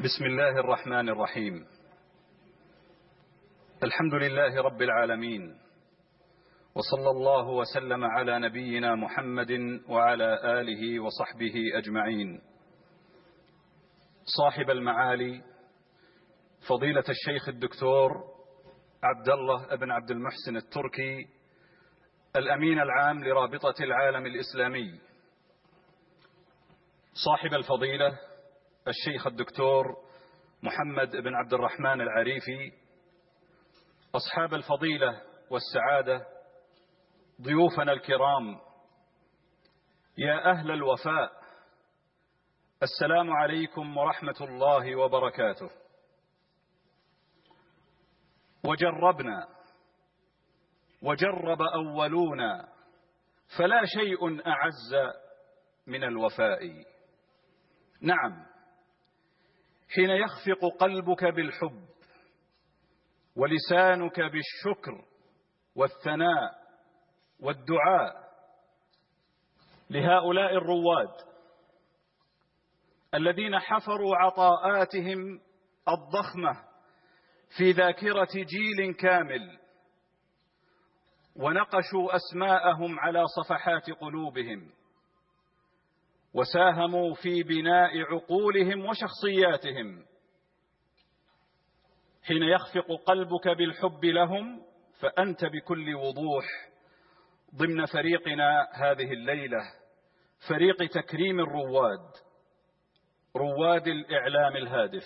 بسم الله الرحمن الرحيم. الحمد لله رب العالمين، وصلى الله وسلم على نبينا محمد وعلى آله وصحبه أجمعين. صاحب المعالي فضيلة الشيخ الدكتور عبد الله بن عبد المحسن التركي، الأمين العام لرابطة العالم الإسلامي. صاحب الفضيلة الشيخ الدكتور محمد بن عبد الرحمن العريفي. أصحاب الفضيلة والسعادة، ضيوفنا الكرام، يا أهل الوفاء، السلام عليكم ورحمة الله وبركاته. وجربنا وجرب أولونا، فلا شيء أعز من الوفاء. نعم، حين يخفق قلبك بالحب ولسانك بالشكر والثناء والدعاء لهؤلاء الرواد الذين حفروا عطاءاتهم الضخمة في ذاكرة جيل كامل، ونقشوا أسماءهم على صفحات قلوبهم، وساهموا في بناء عقولهم وشخصياتهم. حين يخفق قلبك بالحب لهم، فأنت بكل وضوح ضمن فريقنا هذه الليلة، فريق تكريم الرواد، رواد الإعلام الهادف.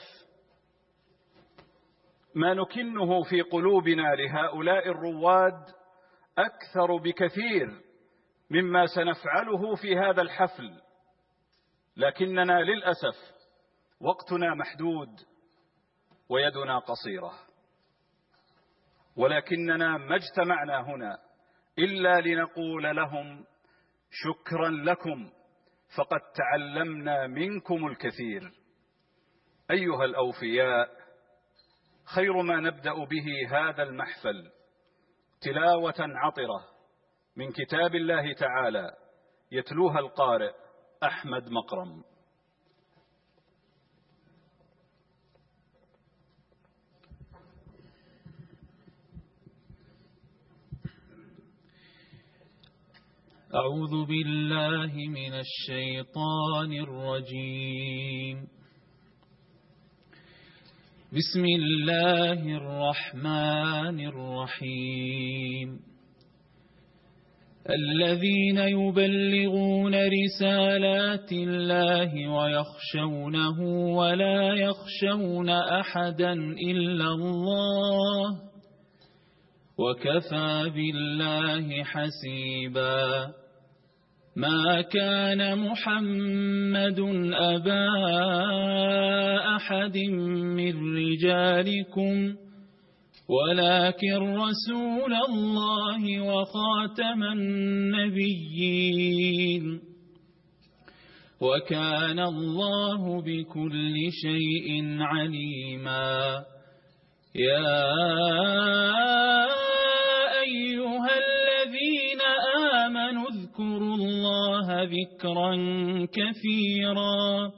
ما نكنه في قلوبنا لهؤلاء الرواد أكثر بكثير مما سنفعله في هذا الحفل، لكننا للأسف وقتنا محدود ويدنا قصيرة، ولكننا ما اجتمعنا هنا إلا لنقول لهم شكرا لكم، فقد تعلمنا منكم الكثير. أيها الأوفياء، خير ما نبدأ به هذا المحفل تلاوة عطرة من كتاب الله تعالى يتلوها القارئ أحمد مقرم. أعوذ بالله من الشيطان الرجيم. بسم الله الرحمن الرحيم. الذين يبلغون رسالات الله ويخشونه ولا يخشون أحدا إلا الله، وكفى بالله حسيبا. ما كان محمد أبا أحد من رجالكم ولكن رسول الله وخاتم النبيين، وكان الله بكل شيء عليما. يا أيها الذين آمنوا اذكروا الله ذكرا كثيرا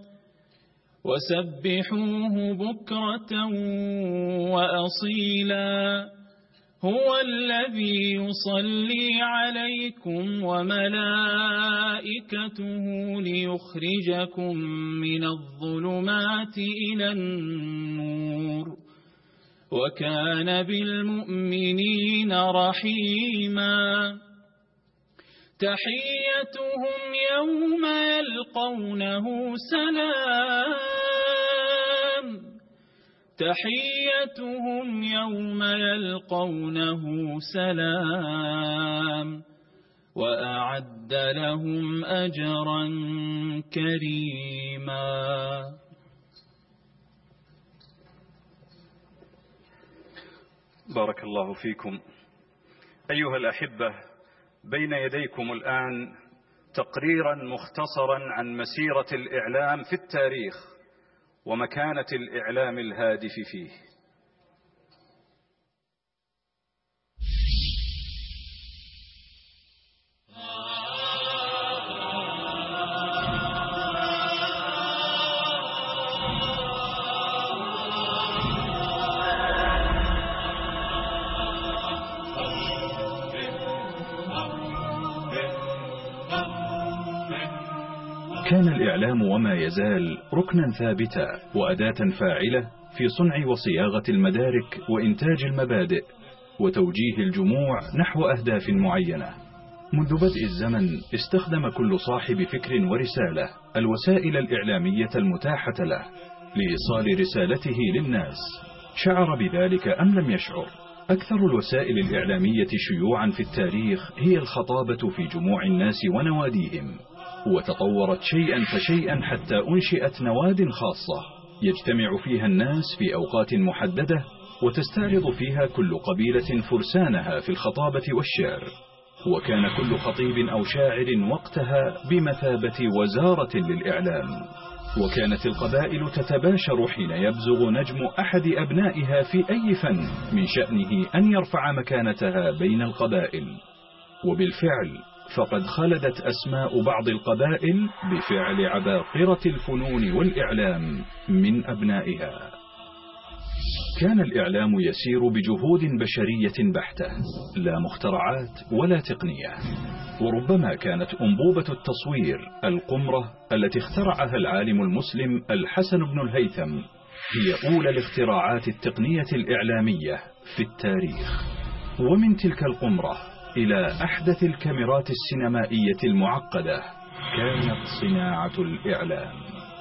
وسبحوه بكرة وأصيلا. هو الذي يصلي عليكم وملائكته ليخرجكم من الظلمات إلى النور، وكان بالمؤمنين رحيما. تحيتهم يوم يلقونه سلام، تحيتهم يوم يلقونه سلام، وأعد لهم أجرا كريما. بارك الله فيكم. أيها الأحبة، بين يديكم الآن تقريرا مختصرا عن مسيرة الإعلام في التاريخ ومكانة الإعلام الهادف فيه. كان الإعلام وما يزال ركنا ثابتا وأداة فاعلة في صنع وصياغة المدارك وإنتاج المبادئ وتوجيه الجموع نحو أهداف معينة. منذ بدء الزمن استخدم كل صاحب فكر ورسالة الوسائل الإعلامية المتاحة له لإيصال رسالته للناس، شعر بذلك أم لم يشعر. أكثر الوسائل الإعلامية شيوعا في التاريخ هي الخطابة في جموع الناس ونواديهم، وتطورت شيئا فشيئا حتى أنشئت نواد خاصة يجتمع فيها الناس في أوقات محددة، وتستعرض فيها كل قبيلة فرسانها في الخطابة والشعر، وكان كل خطيب أو شاعر وقتها بمثابة وزارة للإعلام. وكانت القبائل تتباشر حين يبزغ نجم أحد أبنائها في أي فن من شأنه أن يرفع مكانتها بين القبائل. وبالفعل فقد خلدت أسماء بعض القبائل بفعل عباقرة الفنون والإعلام من أبنائها. كان الإعلام يسير بجهود بشرية بحتة، لا مخترعات ولا تقنية. وربما كانت أنبوبة التصوير القمرة التي اخترعها العالم المسلم الحسن بن الهيثم هي أولى الاختراعات التقنية الإعلامية في التاريخ. ومن تلك القمرة إلى أحدث الكاميرات السينمائية المعقدة كانت صناعة الإعلام.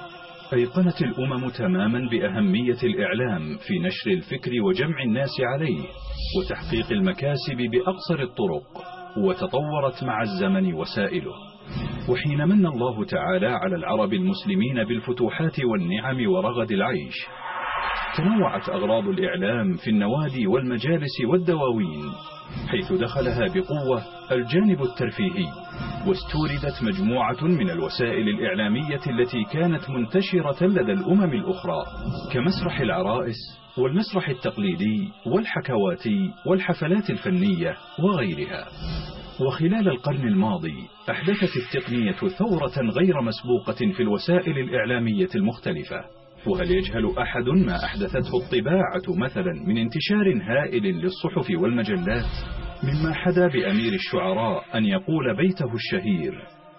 أيقنت الأمم تماما بأهمية الإعلام في نشر الفكر وجمع الناس عليه وتحقيق المكاسب بأقصر الطرق، وتطورت مع الزمن وسائله. وحين من الله تعالى على العرب المسلمين بالفتوحات والنعم ورغد العيش، تنوعت أغراض الإعلام في النوادي والمجالس والدواوين، حيث دخلها بقوة الجانب الترفيهي، واستوردت مجموعة من الوسائل الإعلامية التي كانت منتشرة لدى الأمم الأخرى كمسرح العرائس والمسرح التقليدي والحكواتي والحفلات الفنية وغيرها. وخلال القرن الماضي أحدثت التقنية ثورة غير مسبوقة في الوسائل الإعلامية المختلفة. وهل يجهل أحد ما أحدثته الطباعة مثلا من انتشار هائل للصحف والمجلات، مما حدا بأمير الشعراء أن يقول بيته الشهير: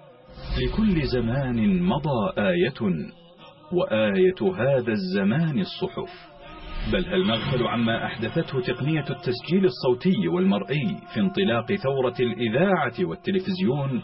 لكل زمان مضى آية وآية هذا الزمان الصحف. بل هل نغفل عما أحدثته تقنية التسجيل الصوتي والمرئي في انطلاق ثورة الإذاعة والتلفزيون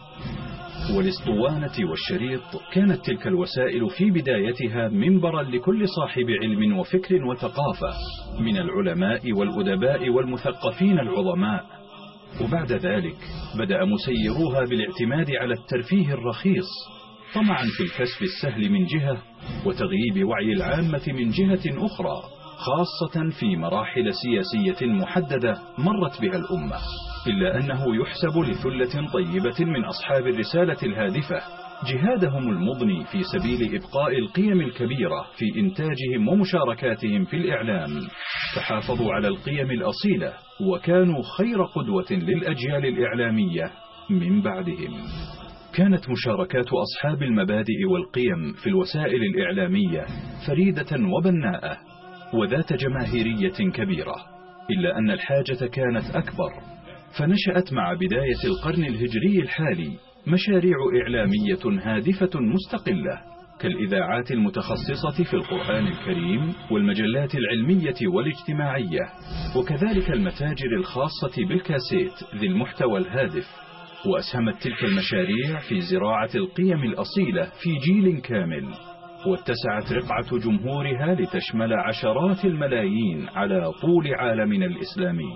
والاسطوانة والشريط؟ كانت تلك الوسائل في بدايتها منبرا لكل صاحب علم وفكر وثقافة من العلماء والأدباء والمثقفين العظماء. وبعد ذلك بدأ مسيروها بالاعتماد على الترفيه الرخيص، طمعا في الكسب السهل من جهة وتغييب وعي العامة من جهة أخرى، خاصة في مراحل سياسية محددة مرت بها الأمة. إلا أنه يحسب لثلة طيبة من أصحاب الرسالة الهادفة جهادهم المضني في سبيل إبقاء القيم الكبيرة في إنتاجهم ومشاركاتهم في الإعلام، فحافظوا على القيم الأصيلة وكانوا خير قدوة للأجيال الإعلامية من بعدهم. كانت مشاركات أصحاب المبادئ والقيم في الوسائل الإعلامية فريدة وبناءة وذات جماهيرية كبيرة، إلا أن الحاجة كانت أكبر، فنشأت مع بداية القرن الهجري الحالي مشاريع إعلامية هادفة مستقلة كالإذاعات المتخصصة في القرآن الكريم والمجلات العلمية والاجتماعية، وكذلك المتاجر الخاصة بالكاسيت ذي المحتوى الهادف. وأسهمت تلك المشاريع في زراعة القيم الأصيلة في جيل كامل، واتسعت رقعة جمهورها لتشمل عشرات الملايين على طول عالمنا الإسلامي.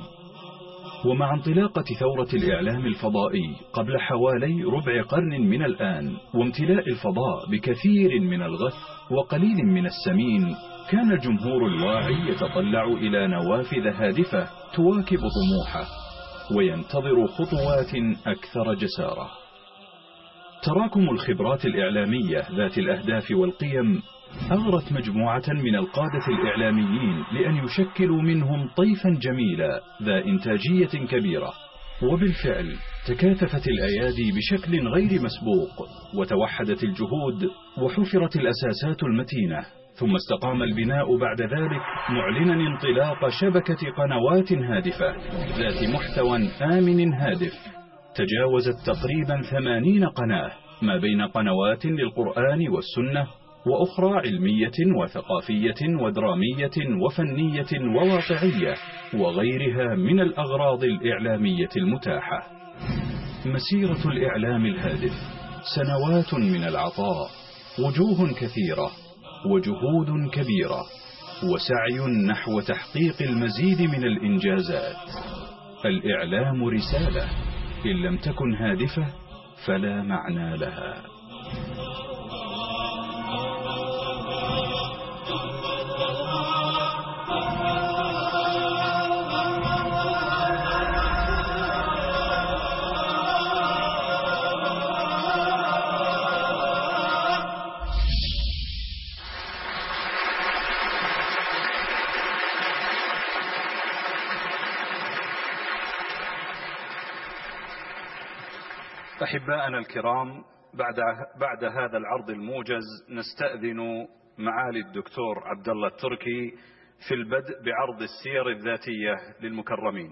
ومع انطلاقة ثورة الإعلام الفضائي قبل حوالي ربع قرن من الآن، وامتلاء الفضاء بكثير من الغث وقليل من السمين، كان الجمهور الواعي يتطلع إلى نوافذ هادفة تواكب طموحه وينتظر خطوات أكثر جسارة. تراكم الخبرات الإعلامية ذات الأهداف والقيم أغرت مجموعة من القادة الإعلاميين لأن يشكلوا منهم طيفا جميلا ذا إنتاجية كبيرة. وبالفعل تكاثفت الأيادي بشكل غير مسبوق، وتوحدت الجهود، وحفرت الأساسات المتينة، ثم استقام البناء بعد ذلك معلنا انطلاق شبكة قنوات هادفة ذات محتوى آمن هادف تجاوزت تقريبا 80 قناة ما بين قنوات للقرآن والسنة وأخرى علمية وثقافية ودرامية وفنية وواقعية وغيرها من الأغراض الإعلامية المتاحة. مسيرة الإعلام الهادف سنوات من العطاء، وجوه كثيرة وجهود كبيرة، وسعي نحو تحقيق المزيد من الإنجازات. الإعلام رسالة، إن لم تكن هادفة فلا معنى لها. أحباءنا الكرام، بعد هذا العرض الموجز نستأذن معالي الدكتور عبد الله التركي في البدء بعرض السير الذاتية للمكرمين.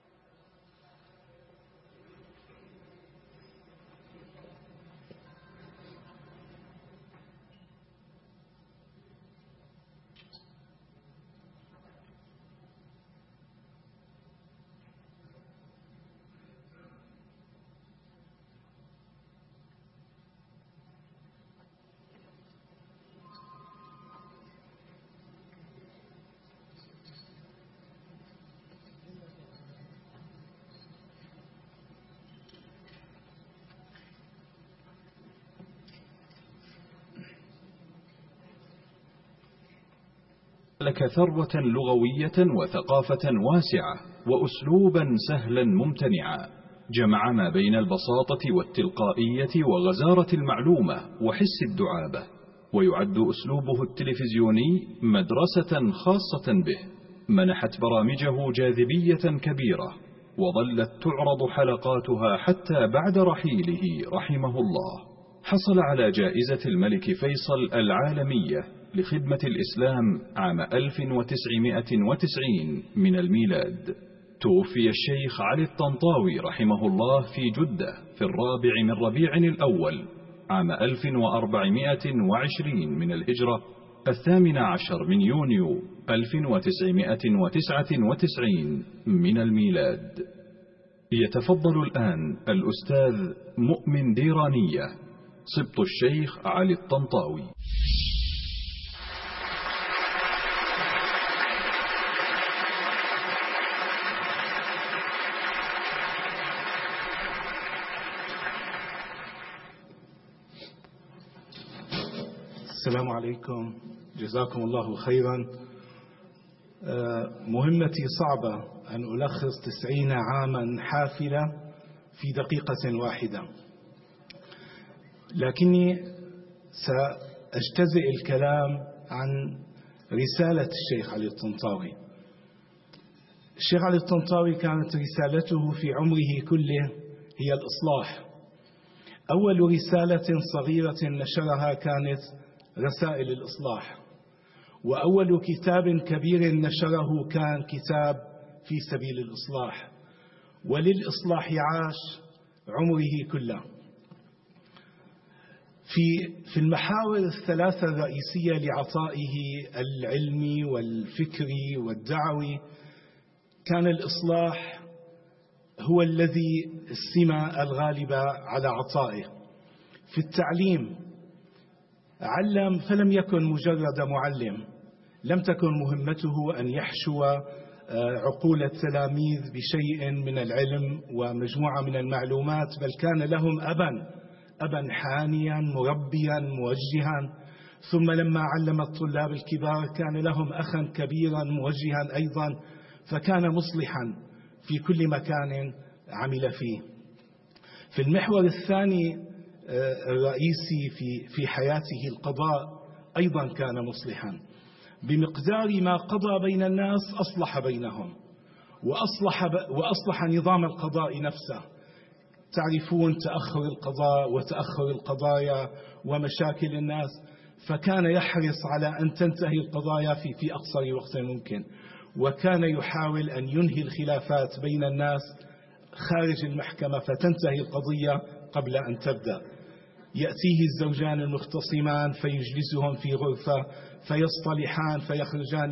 لك ثروة لغوية وثقافة واسعة وأسلوبا سهلا ممتنعا، جمع ما بين البساطة والتلقائية وغزارة المعلومة وحس الدعابة، ويعد أسلوبه التلفزيوني مدرسة خاصة به، منحت برامجه جاذبية كبيرة، وظلت تعرض حلقاتها حتى بعد رحيله رحمه الله. حصل على جائزة الملك فيصل العالمية لخدمة الإسلام عام 1990 من الميلاد. توفي الشيخ علي الطنطاوي رحمه الله في جدة في 4 من ربيع الأول عام 1420 من الهجرة، 18 من يونيو 1999 من الميلاد. يتفضل الآن الأستاذ مؤمن ديرانية، سبط الشيخ علي الطنطاوي. السلام عليكم، جزاكم الله خيرا. مهمتي صعبة أن ألخص 90 عاما حافلة في دقيقة واحدة، لكني سأجتزئ الكلام عن رسالة الشيخ علي الطنطاوي. الشيخ علي الطنطاوي كانت رسالته في عمره كله هي الإصلاح. أول رسالة صغيرة نشرها كانت رسائل الإصلاح، وأول كتاب كبير نشره كان كتاب في سبيل الإصلاح، وللإصلاح عاش عمره كله. في المحاور الثلاثة الرئيسية لعطائه العلمي والفكري والدعوي كان الإصلاح هو الذي السمة الغالبة على عطائه. في التعليم علم، فلم يكن مجرد معلم، لم تكن مهمته أن يحشو عقول التلاميذ بشيء من العلم ومجموعة من المعلومات، بل كان لهم أبا حانيا مربيا موجها. ثم لما علم الطلاب الكبار كان لهم أخا كبيرا موجها أيضا، فكان مصلحا في كل مكان عمل فيه. في المحور الثاني الرئيسي في حياته القضاء، أيضا كان مصلحا، بمقدار ما قضى بين الناس أصلح بينهم وأصلح نظام القضاء نفسه. تعرفون تأخر القضاء وتأخر القضايا ومشاكل الناس، فكان يحرص على أن تنتهي القضايا في أقصر وقت ممكن، وكان يحاول أن ينهي الخلافات بين الناس خارج المحكمة فتنتهي القضية قبل أن تبدأ. يأتيه الزوجان المختصمان فيجلسهم في غرفة فيصطلحان فيخرجان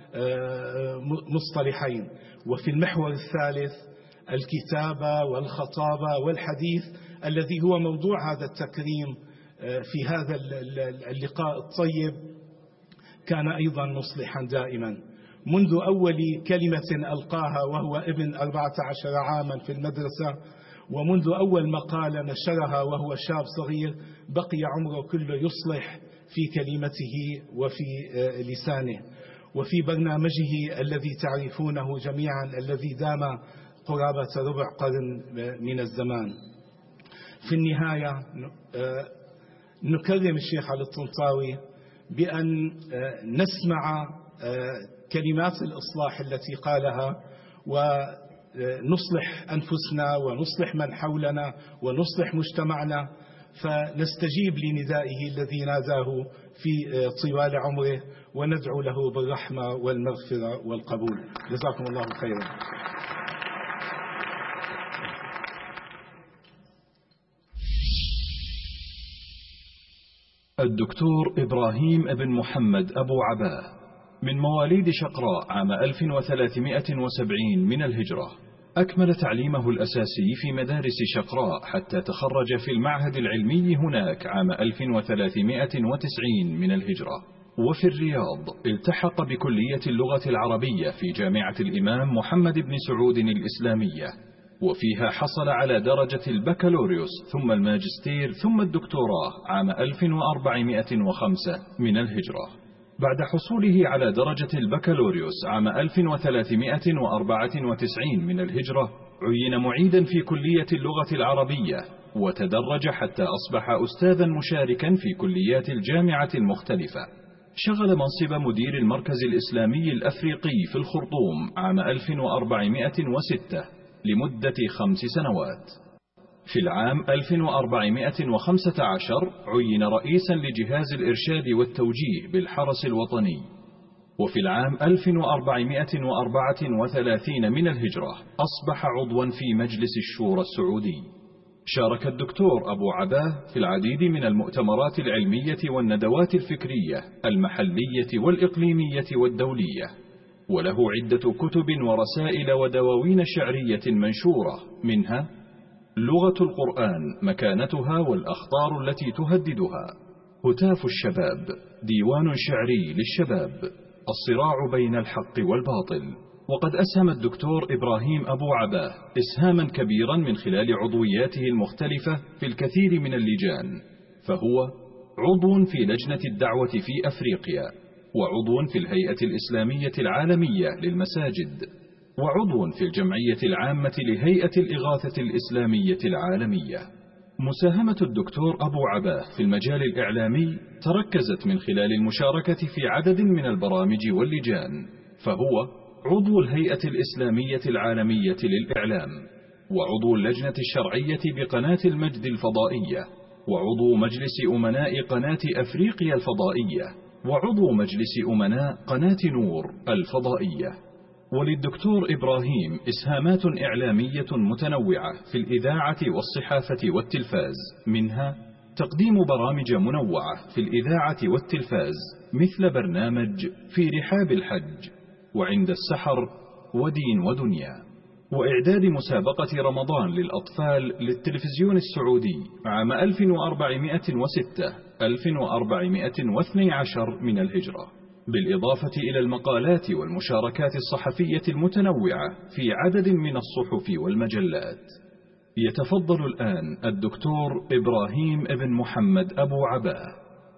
مصطلحين. وفي المحور الثالث الكتابة والخطابة والحديث الذي هو موضوع هذا التكريم في هذا اللقاء الطيب، كان أيضا مصلحا دائما منذ أول كلمة ألقاها وهو ابن 14 عاما في المدرسة، ومنذ أول مقالة نشرها وهو شاب صغير بقي عمره كله يصلح في كلمته وفي لسانه. وفي برنامجه الذي تعرفونه جميعا الذي دام قرابة ربع قرن من الزمان. في النهاية نكرم الشيخ علي الطنطاوي بأن نسمع كلمات الإصلاح التي قالها، ونصلح أنفسنا ونصلح من حولنا ونصلح مجتمعنا، فنستجيب لندائه الذي ناداه في طوال عمره، وندعو له بالرحمة والمغفرة والقبول. جزاكم الله خيرا. الدكتور إبراهيم بن محمد أبو عباه من مواليد شقراء عام 1370 من الهجرة. أكمل تعليمه الأساسي في مدارس شقراء حتى تخرج في المعهد العلمي هناك عام 1390 من الهجرة. وفي الرياض التحق بكلية اللغة العربية في جامعة الإمام محمد بن سعود الإسلامية، وفيها حصل على درجة البكالوريوس ثم الماجستير ثم الدكتوراه عام 1405 من الهجرة. بعد حصوله على درجة البكالوريوس عام 1394 من الهجرة عين معيدا في كلية اللغة العربية، وتدرج حتى أصبح أستاذا مشاركا في كليات الجامعة المختلفة. شغل منصب مدير المركز الإسلامي الأفريقي في الخرطوم عام 1406 لمدة 5 سنوات. في العام 1415 عين رئيسا لجهاز الإرشاد والتوجيه بالحرس الوطني. وفي العام 1434 من الهجرة أصبح عضوا في مجلس الشورى السعودي. شارك الدكتور أبو عباه في العديد من المؤتمرات العلمية والندوات الفكرية المحلية والإقليمية والدولية، وله عدة كتب ورسائل ودواوين شعرية منشورة، منها لغة القرآن مكانتها والأخطار التي تهددها، هتاف الشباب، ديوان شعري للشباب، الصراع بين الحق والباطل. وقد أسهم الدكتور إبراهيم أبو عباه إسهاما كبيرا من خلال عضوياته المختلفة في الكثير من اللجان، فهو عضو في لجنة الدعوة في أفريقيا، وعضو في الهيئة الإسلامية العالمية للمساجد، وعضو في الجمعية العامة لهيئة الإغاثة الإسلامية العالمية. مساهمة الدكتور أبو عباه في المجال الإعلامي تركزت من خلال المشاركة في عدد من البرامج واللجان، فهو عضو الهيئة الإسلامية العالمية للإعلام، وعضو اللجنة الشرعية بقناة المجد الفضائية، وعضو مجلس أمناء قناة أفريقيا الفضائية، وعضو مجلس أمناء قناة نور الفضائية. وللدكتور إبراهيم إسهامات إعلامية متنوعة في الإذاعة والصحافة والتلفاز، منها تقديم برامج منوعة في الإذاعة والتلفاز مثل برنامج في رحاب الحج، وعند السحر، ودين ودنيا، وإعداد مسابقة رمضان للأطفال للتلفزيون السعودي عام 1406-1412 من الهجرة، بالإضافة إلى المقالات والمشاركات الصحفية المتنوعة في عدد من الصحف والمجلات. يتفضل الآن الدكتور إبراهيم بن محمد أبو عباه.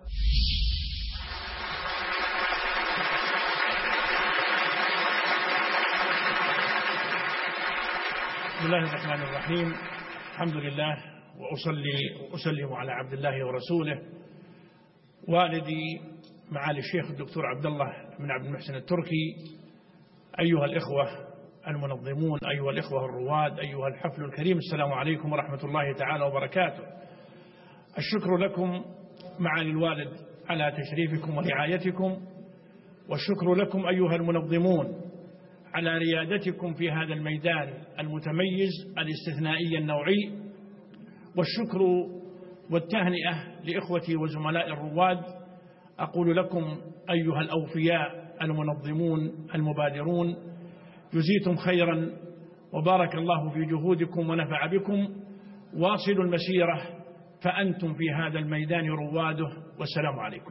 بسم الله الرحمن الرحيم. الحمد لله، وأسلم على عبد الله ورسوله. والدي معالي الشيخ الدكتور عبد الله بن عبد المحسن التركي، أيها الإخوة المنظمون، أيها الإخوة الرواد، أيها الحفل الكريم، السلام عليكم ورحمة الله تعالى وبركاته. الشكر لكم معالي الوالد على تشريفكم ورعايتكم، والشكر لكم أيها المنظمون على ريادتكم في هذا الميدان المتميز الاستثنائي النوعي، والشكر والتهنئة لإخوتي وزملاء الرواد. أقول لكم أيها الأوفياء المنظمون المبادرون، جزيتم خيرا وبارك الله في جهودكم ونفع بكم. واصلوا المسيرة فأنتم في هذا الميدان رواده، والسلام عليكم.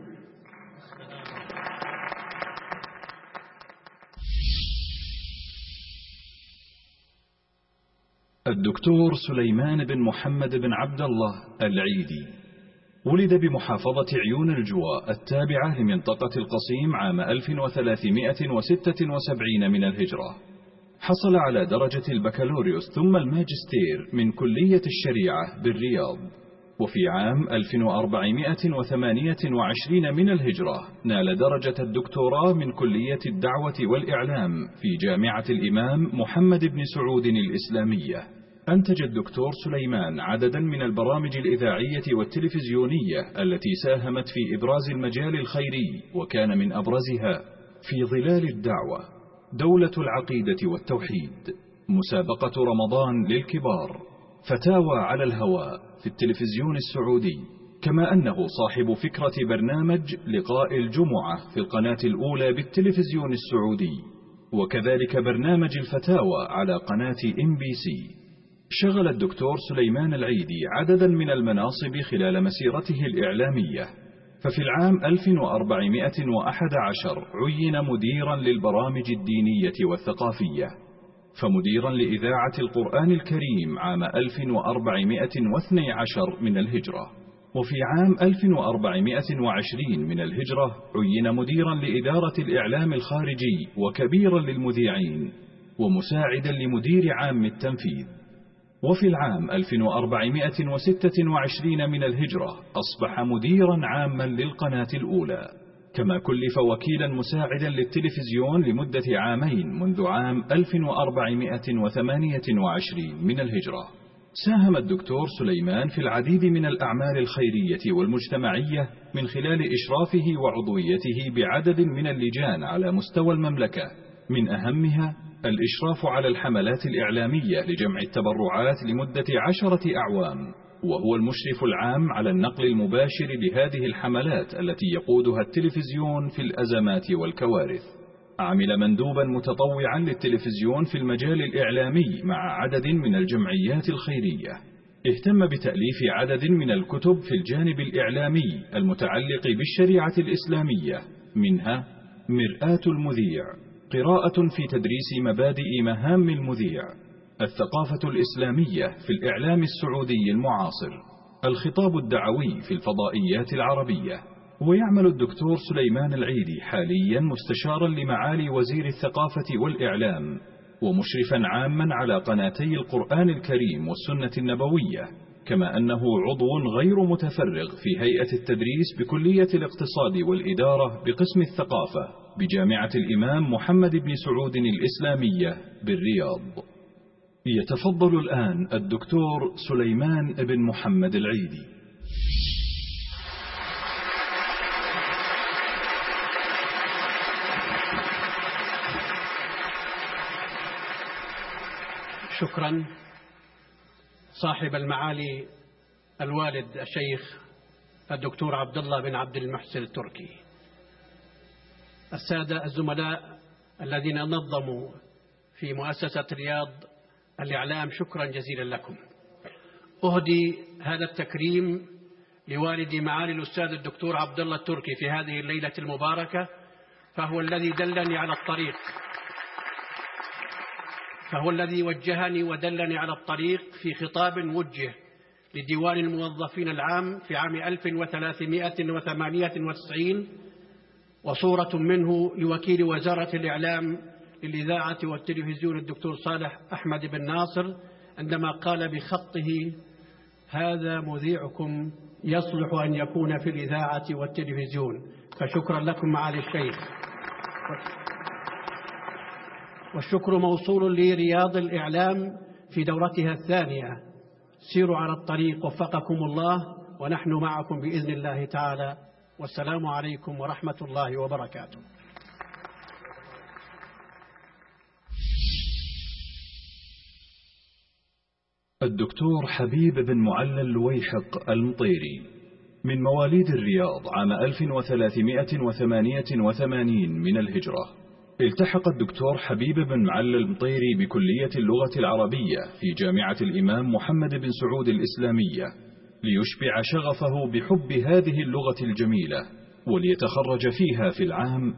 الدكتور سليمان بن محمد بن عبد الله العيدي ولد بمحافظة عيون الجواء التابعة لمنطقة القصيم عام 1376 من الهجرة. حصل على درجة البكالوريوس ثم الماجستير من كلية الشريعة بالرياض، وفي عام 1428 من الهجرة نال درجة الدكتوراه من كلية الدعوة والإعلام في جامعة الإمام محمد بن سعود الإسلامية. أنتج الدكتور سليمان عددا من البرامج الإذاعية والتلفزيونية التي ساهمت في إبراز المجال الخيري، وكان من أبرزها في ظلال الدعوة، دولة العقيدة والتوحيد، مسابقة رمضان للكبار، فتاوى على الهواء في التلفزيون السعودي، كما أنه صاحب فكرة برنامج لقاء الجمعة في القناة الأولى بالتلفزيون السعودي، وكذلك برنامج الفتاوى على قناة MBC. شغل الدكتور سليمان العيدي عددا من المناصب خلال مسيرته الإعلامية، ففي العام 1411 عين مديرا للبرامج الدينية والثقافية، فمديرا لإذاعة القرآن الكريم عام 1412 من الهجرة، وفي عام 1420 من الهجرة عين مديرا لإدارة الإعلام الخارجي وكبيرا للمذيعين ومساعدا لمدير عام التنفيذ. وفي العام 1426 من الهجرة أصبح مديرا عاما للقناة الأولى، كما كلف وكيلا مساعدا للتلفزيون لمدة عامين منذ عام 1428 من الهجرة. ساهم الدكتور سليمان في العديد من الأعمال الخيرية والمجتمعية من خلال إشرافه وعضويته بعدد من اللجان على مستوى المملكة، من أهمها الإشراف على الحملات الإعلامية لجمع التبرعات لمدة 10 أعوام، وهو المشرف العام على النقل المباشر لهذه الحملات التي يقودها التلفزيون في الأزمات والكوارث. عمل مندوبا متطوعا للتلفزيون في المجال الإعلامي مع عدد من الجمعيات الخيرية. اهتم بتأليف عدد من الكتب في الجانب الإعلامي المتعلق بالشريعة الإسلامية، منها مرآة المذيع، قراءة في تدريس مبادئ مهام المذيع، الثقافة الإسلامية في الإعلام السعودي المعاصر، الخطاب الدعوي في الفضائيات العربية. ويعمل الدكتور سليمان العيدي حاليا مستشارا لمعالي وزير الثقافة والإعلام، ومشرفا عاما على قناتي القرآن الكريم والسنة النبوية، كما أنه عضو غير متفرغ في هيئة التدريس بكلية الاقتصاد والإدارة بقسم الثقافة بجامعة الإمام محمد بن سعود الإسلامية بالرياض. يتفضل الآن الدكتور سليمان بن محمد العيدي. شكرا صاحب المعالي الوالد الشيخ الدكتور عبد الله بن عبد المحسن التركي، السادة الزملاء الذين نظموا في مؤسسة رياض الإعلام، شكرا جزيلا لكم. أهدي هذا التكريم لوالدي معالي الأستاذ الدكتور عبد الله التركي في هذه الليلة المباركة، فهو الذي دلني على الطريق، فهو الذي وجهني ودلني على الطريق في خطاب موجه لديوان الموظفين العام في عام 1398، وصورة منه لوكيل وزارة الإعلام للإذاعة والتلفزيون الدكتور صالح أحمد بن ناصر، عندما قال بخطه: هذا مذيعكم يصلح أن يكون في الإذاعة والتلفزيون. فشكرا لكم معالي الشيخ. والشكر موصول لرياض الإعلام في دورتها الثانية. سيروا على الطريق وفقكم الله، ونحن معكم بإذن الله تعالى. والسلام عليكم ورحمة الله وبركاته. الدكتور حبيب بن معلى اللويحق المطيري، من مواليد الرياض عام 1388 من الهجرة. التحق الدكتور حبيب بن معلى المطيري بكلية اللغة العربية في جامعة الإمام محمد بن سعود الإسلامية ليشبع شغفه بحب هذه اللغة الجميلة، وليتخرج فيها في العام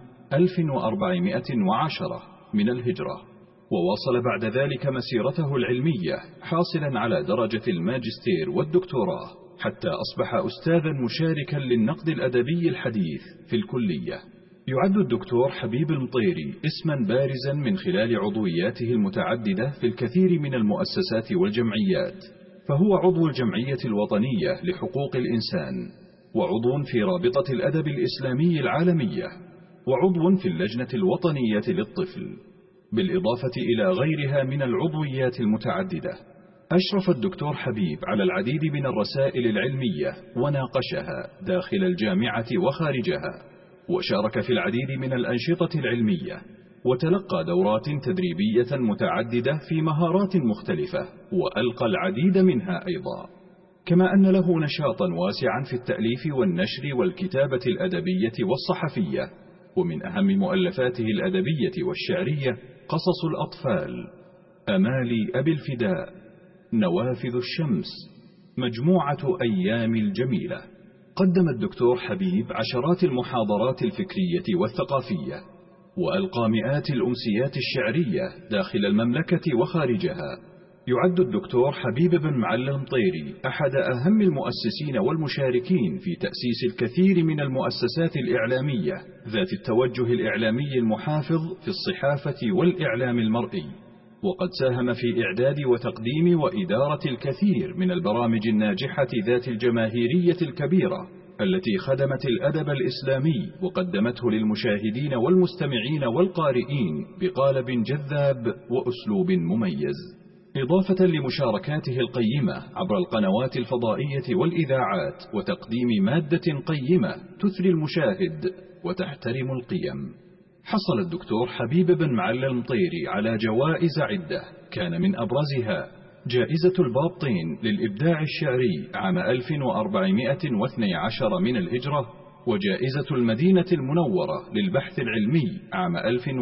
1410 من الهجرة، وواصل بعد ذلك مسيرته العلمية حاصلا على درجة الماجستير والدكتوراه، حتى أصبح أستاذا مشاركا للنقد الأدبي الحديث في الكلية. يعد الدكتور حبيب المطيري اسما بارزا من خلال عضوياته المتعددة في الكثير من المؤسسات والجمعيات، فهو عضو الجمعية الوطنية لحقوق الإنسان، وعضو في رابطة الأدب الإسلامي العالمية، وعضو في اللجنة الوطنية للطفل، بالإضافة إلى غيرها من العضويات المتعددة. أشرف الدكتور حبيب على العديد من الرسائل العلمية وناقشها داخل الجامعة وخارجها، وشارك في العديد من الأنشطة العلمية، وتلقى دورات تدريبية متعددة في مهارات مختلفة وألقى العديد منها أيضا، كما أن له نشاطا واسعا في التأليف والنشر والكتابة الأدبية والصحفية. ومن أهم مؤلفاته الأدبية والشعرية قصص الأطفال، أمالي أبي الفداء، نوافذ الشمس، مجموعة أيام الجميلة. قدم الدكتور حبيب عشرات المحاضرات الفكرية والثقافية، وألقى مئات الأمسيات الشعرية داخل المملكة وخارجها. يعد الدكتور حبيب بن معلى المطيري أحد أهم المؤسسين والمشاركين في تأسيس الكثير من المؤسسات الإعلامية ذات التوجه الإعلامي المحافظ في الصحافة والإعلام المرئي، وقد ساهم في إعداد وتقديم وإدارة الكثير من البرامج الناجحة ذات الجماهيرية الكبيرة التي خدمت الأدب الإسلامي وقدمته للمشاهدين والمستمعين والقارئين بقالب جذاب وأسلوب مميز، إضافة لمشاركاته القيمة عبر القنوات الفضائية والإذاعات وتقديم مادة قيمة تثري المشاهد وتحترم القيم. حصل الدكتور حبيب بن معلى المطيري على جوائز عدة، كان من أبرزها جائزة البابطين للإبداع الشعري عام 1412 من الهجرة، وجائزة المدينة المنورة للبحث العلمي عام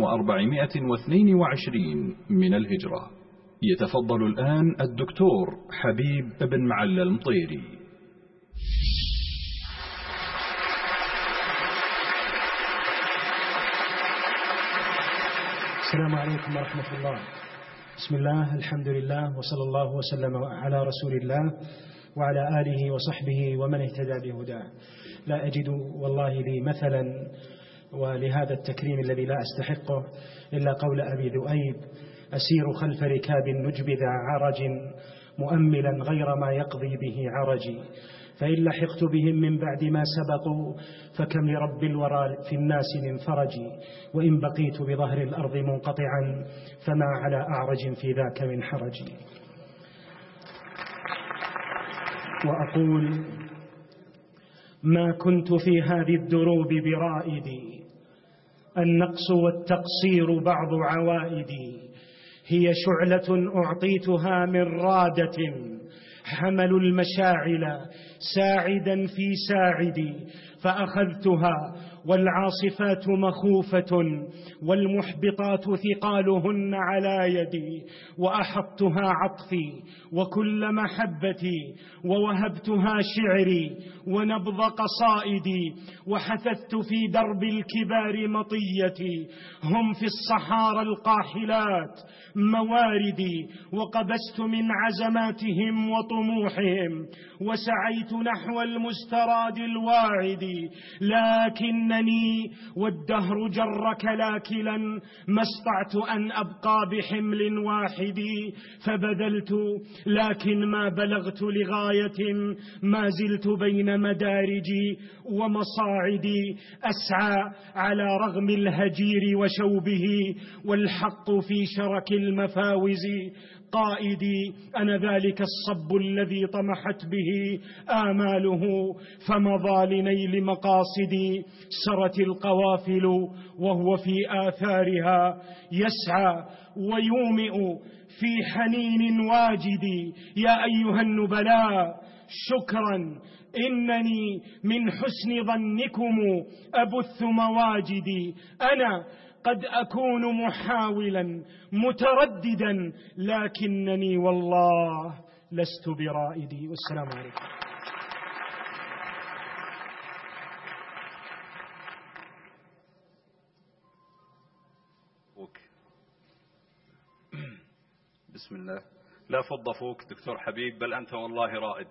1422 من الهجرة. يتفضل الآن الدكتور حبيب بن معلى المطيري. السلام عليكم ورحمة الله. بسم الله، الحمد لله، وصلى الله وسلم على رسول الله وعلى آله وصحبه ومن اهتدى بهداه. لا أجد والله لي مثلا ولهذا التكريم الذي لا أستحقه إلا قول أبي ذؤيب: أسير خلف ركاب النجب ذا عرج مؤملا غير ما يقضي به عرجي، فإن لحقت بهم من بعد ما سبقوا فكم لرب الورى في الناس من فرجي، وإن بقيت بظهر الأرض منقطعا فما على أعرج في ذاك من حرجي. وأقول: ما كنت في هذه الدروب برائدي، النقص والتقصير بعض عوائدي، هي شعلة أعطيتها من رادة، حمل المشاعل ساعدا في ساعدي، فأخذتها والعاصفات مخوفة والمحبطات ثقالهن على يدي، وأحطتها عطفي وكل محبتي، ووهبتها شعري ونبض قصائدي، وحثثت في درب الكبار مطيتي، هم في الصحارى القاحلات مواردي، وقبست من عزماتهم وطموحهم، وسعيت نحو المستراد الواعد، لكنني والدهر جر كلاكلا ما استطعت أن أبقى بحمل واحد، فبذلت لكن ما بلغت لغاية، ما زلت بين مدارجي ومصاعدي، أسعى على رغم الهجير وشوبه، والحق في شرك المفاوز قائدي، أنا ذلك الصب الذي طمحت به آماله، فمضى لنيل مقاصدي سرت القوافل وهو في آثارها يسعى ويومئ في حنين واجد. يا أيها النبلاء شكرا، إنني من حسن ظنكم أبث مواجدي. أنا قد أكون محاولا مترددا، لكنني والله لست برائدي. والسلام عليكم. بسم الله. لا فض فوك دكتور حبيب، بل أنت والله رائد.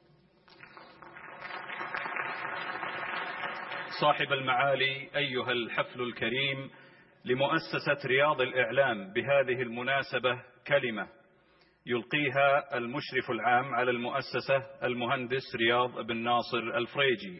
صاحب المعالي أيها الحفل الكريم، لمؤسسة رياض الإعلام بهذه المناسبة كلمة يلقيها المشرف العام على المؤسسة المهندس رياض بن ناصر الفريجي.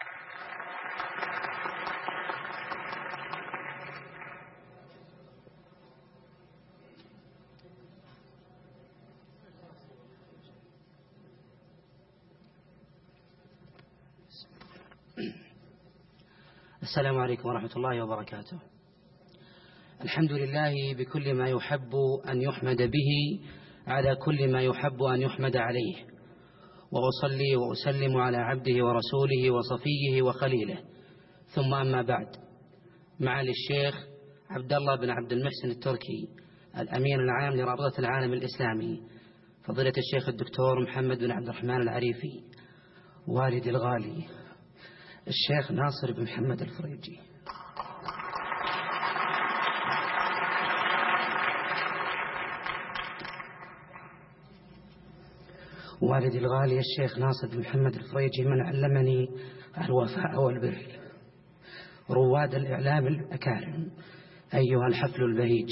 السلام عليكم ورحمة الله وبركاته. الحمد لله بكل ما يحب أن يحمد به، على كل ما يحب أن يحمد عليه، وأصلي وأسلم على عبده ورسوله وصفيه وخليله، ثم أما بعد. معالي الشيخ عبد الله بن عبد المحسن التركي، الأمين العام لرابطة العالم الإسلامي، فضيلة الشيخ الدكتور محمد بن عبد الرحمن العريفي، والدي الغالي الشيخ ناصر بن محمد الفريجي، والدي الغالي الشيخ ناصر بن محمد الفريجي، من علمني الوفاء والبر، رواد الإعلام الأكارم، أيها الحفل البهيج.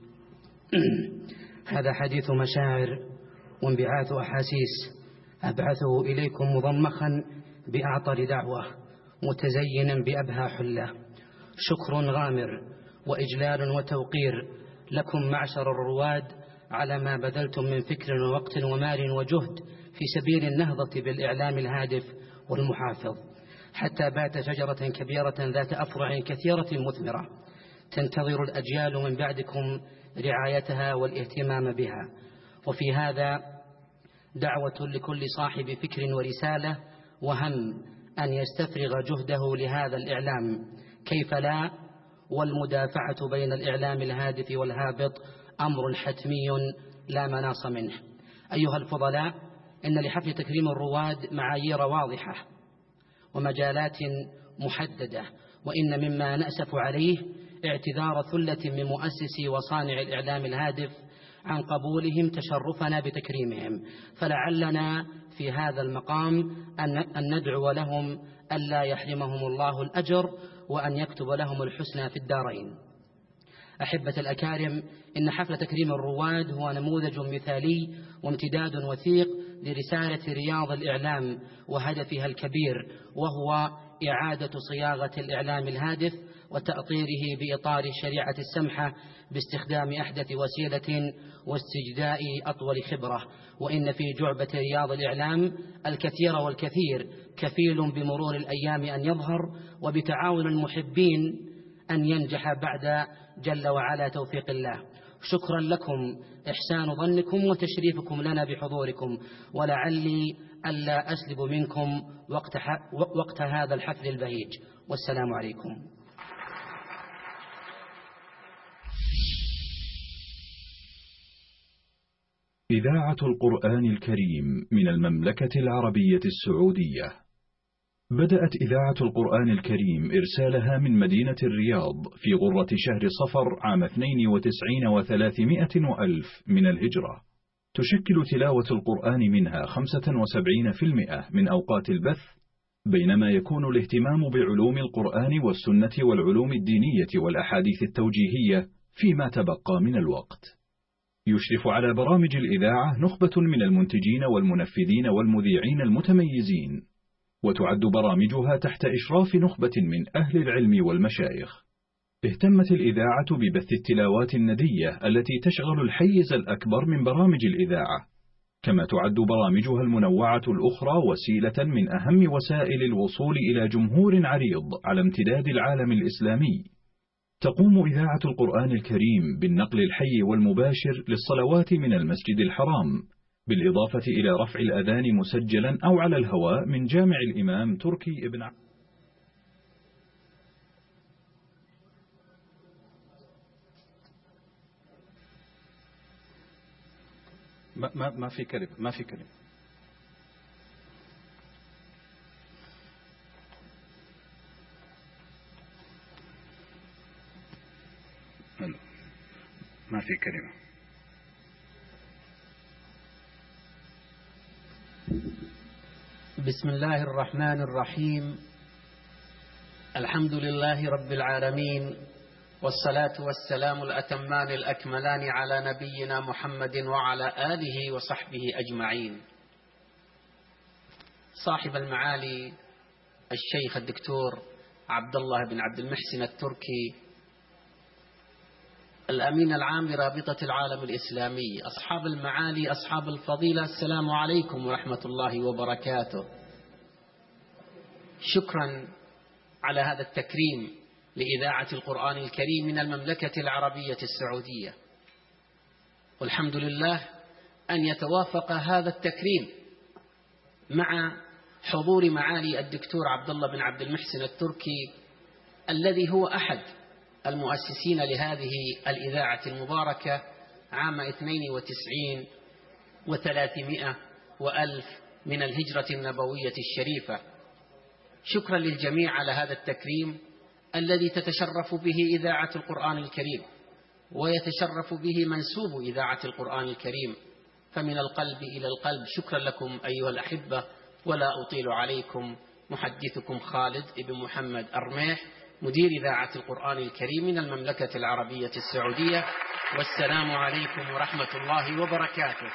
هذا حديث مشاعر وانبعاث أحاسيس أبعثه إليكم مضمخا بأعطر دعوة، متزينا بأبهى حلة. شكر غامر وإجلال وتوقير لكم معشر الرواد على ما بذلتم من فكر ووقت ومال وجهد في سبيل النهضة بالإعلام الهادف والمحافظ، حتى بات شجرة كبيرة ذات أفرع كثيرة مثمرة تنتظر الأجيال من بعدكم رعايتها والاهتمام بها. وفي هذا دعوة لكل صاحب فكر ورسالة وهم أن يستفرغ جهده لهذا الإعلام، كيف لا، والمدافعة بين الإعلام الهادف والهابط أمر حتمي لا مناص منه. أيها الفضلاء، إن لحفل تكريم الرواد معايير واضحة ومجالات محددة، وإن مما نأسف عليه اعتذار ثلة من مؤسسي وصانع الإعلام الهادف عن قبولهم تشرفنا بتكريمهم، فلعلنا في هذا المقام أن ندعو لهم ألا يحرمهم الله الأجر، وأن يكتب لهم الحسنى في الدارين. أحبة الأكارم، إن حفل تكريم الرواد هو نموذج مثالي وامتداد وثيق لرسالة رياض الإعلام وهدفها الكبير، وهو إعادة صياغة الإعلام الهادف وتأطيره بإطار الشريعة السمحة باستخدام أحدث وسيلة واستجداء أطول خبرة. وإن في جعبة رياض الإعلام الكثير والكثير كفيل بمرور الأيام أن يظهر، وبتعاون المحبين أن ينجح بعد جل وعلا توفيق الله. شكرا لكم إحسان ظنكم وتشريفكم لنا بحضوركم، ولعلي ألا أسلب منكم وقت هذا الحفل البهيج. والسلام عليكم. إذاعة القرآن الكريم من المملكة العربية السعودية. بدأت إذاعة القرآن الكريم إرسالها من مدينة الرياض في غرة شهر صفر عام 92 و300 ألف من الهجرة. تشكل تلاوة القرآن منها 75% من أوقات البث، بينما يكون الاهتمام بعلوم القرآن والسنة والعلوم الدينية والأحاديث التوجيهية فيما تبقى من الوقت. يشرف على برامج الإذاعة نخبة من المنتجين والمنفذين والمذيعين المتميزين، وتعد برامجها تحت إشراف نخبة من أهل العلم والمشايخ. اهتمت الإذاعة ببث التلاوات الندية التي تشغل الحيز الأكبر من برامج الإذاعة، كما تعد برامجها المنوعة الأخرى وسيلة من أهم وسائل الوصول إلى جمهور عريض على امتداد العالم الإسلامي. تقوم إذاعة القرآن الكريم بالنقل الحي والمباشر للصلوات من المسجد الحرام، بالإضافة إلى رفع الأذان مسجلا أو على الهواء من جامع الإمام تركي ابن ما في كلمة، ما في كلمة. ما في كلمة. بسم الله الرحمن الرحيم. الحمد لله رب العالمين، والصلاة والسلام الأتمان الأكملان على نبينا محمد وعلى آله وصحبه أجمعين. صاحب المعالي الشيخ الدكتور عبد الله بن عبد المحسن التركي، الأمين العام لرابطة العالم الإسلامي، أصحاب المعالي، أصحاب الفضيلة، السلام عليكم ورحمة الله وبركاته. شكرا على هذا التكريم لإذاعة القرآن الكريم من المملكة العربية السعودية، والحمد لله أن يتوافق هذا التكريم مع حضور معالي الدكتور عبد الله بن عبد المحسن التركي، الذي هو أحد المؤسسين لهذه الإذاعة المباركة عام 92 و300 وألف من الهجرة النبوية الشريفة. شكرا للجميع على هذا التكريم الذي تتشرف به إذاعة القرآن الكريم ويتشرف به منسوب إذاعة القرآن الكريم، فمن القلب إلى القلب شكرا لكم أيها الأحبة، ولا أطيل عليكم. محدثكم خالد بن محمد أرميح، مدير إذاعة القرآن الكريم من المملكة العربية السعودية، والسلام عليكم ورحمة الله وبركاته.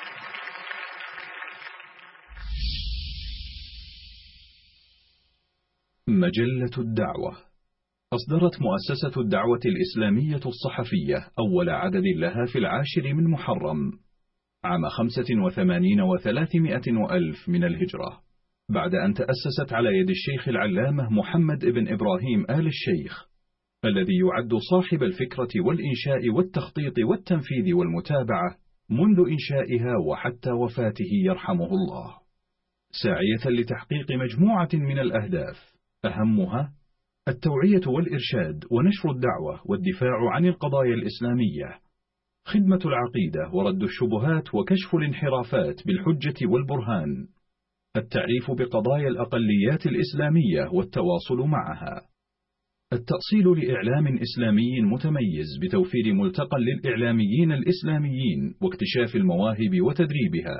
مجلة الدعوة. أصدرت مؤسسة الدعوة الإسلامية الصحفية أول عدد لها في 10 من محرم عام 85 و300 وألف من الهجرة، بعد أن تأسست على يد الشيخ العلامة محمد بن إبراهيم آل الشيخ، الذي يعد صاحب الفكرة والإنشاء والتخطيط والتنفيذ والمتابعة منذ إنشائها وحتى وفاته يرحمه الله، ساعية لتحقيق مجموعة من الأهداف، أهمها التوعية والإرشاد ونشر الدعوة والدفاع عن القضايا الإسلامية، خدمة العقيدة ورد الشبهات وكشف الانحرافات بالحجة والبرهان، التعريف بقضايا الأقليات الإسلامية والتواصل معها، التأصيل لإعلام إسلامي متميز بتوفير ملتقى للإعلاميين الإسلاميين واكتشاف المواهب وتدريبها،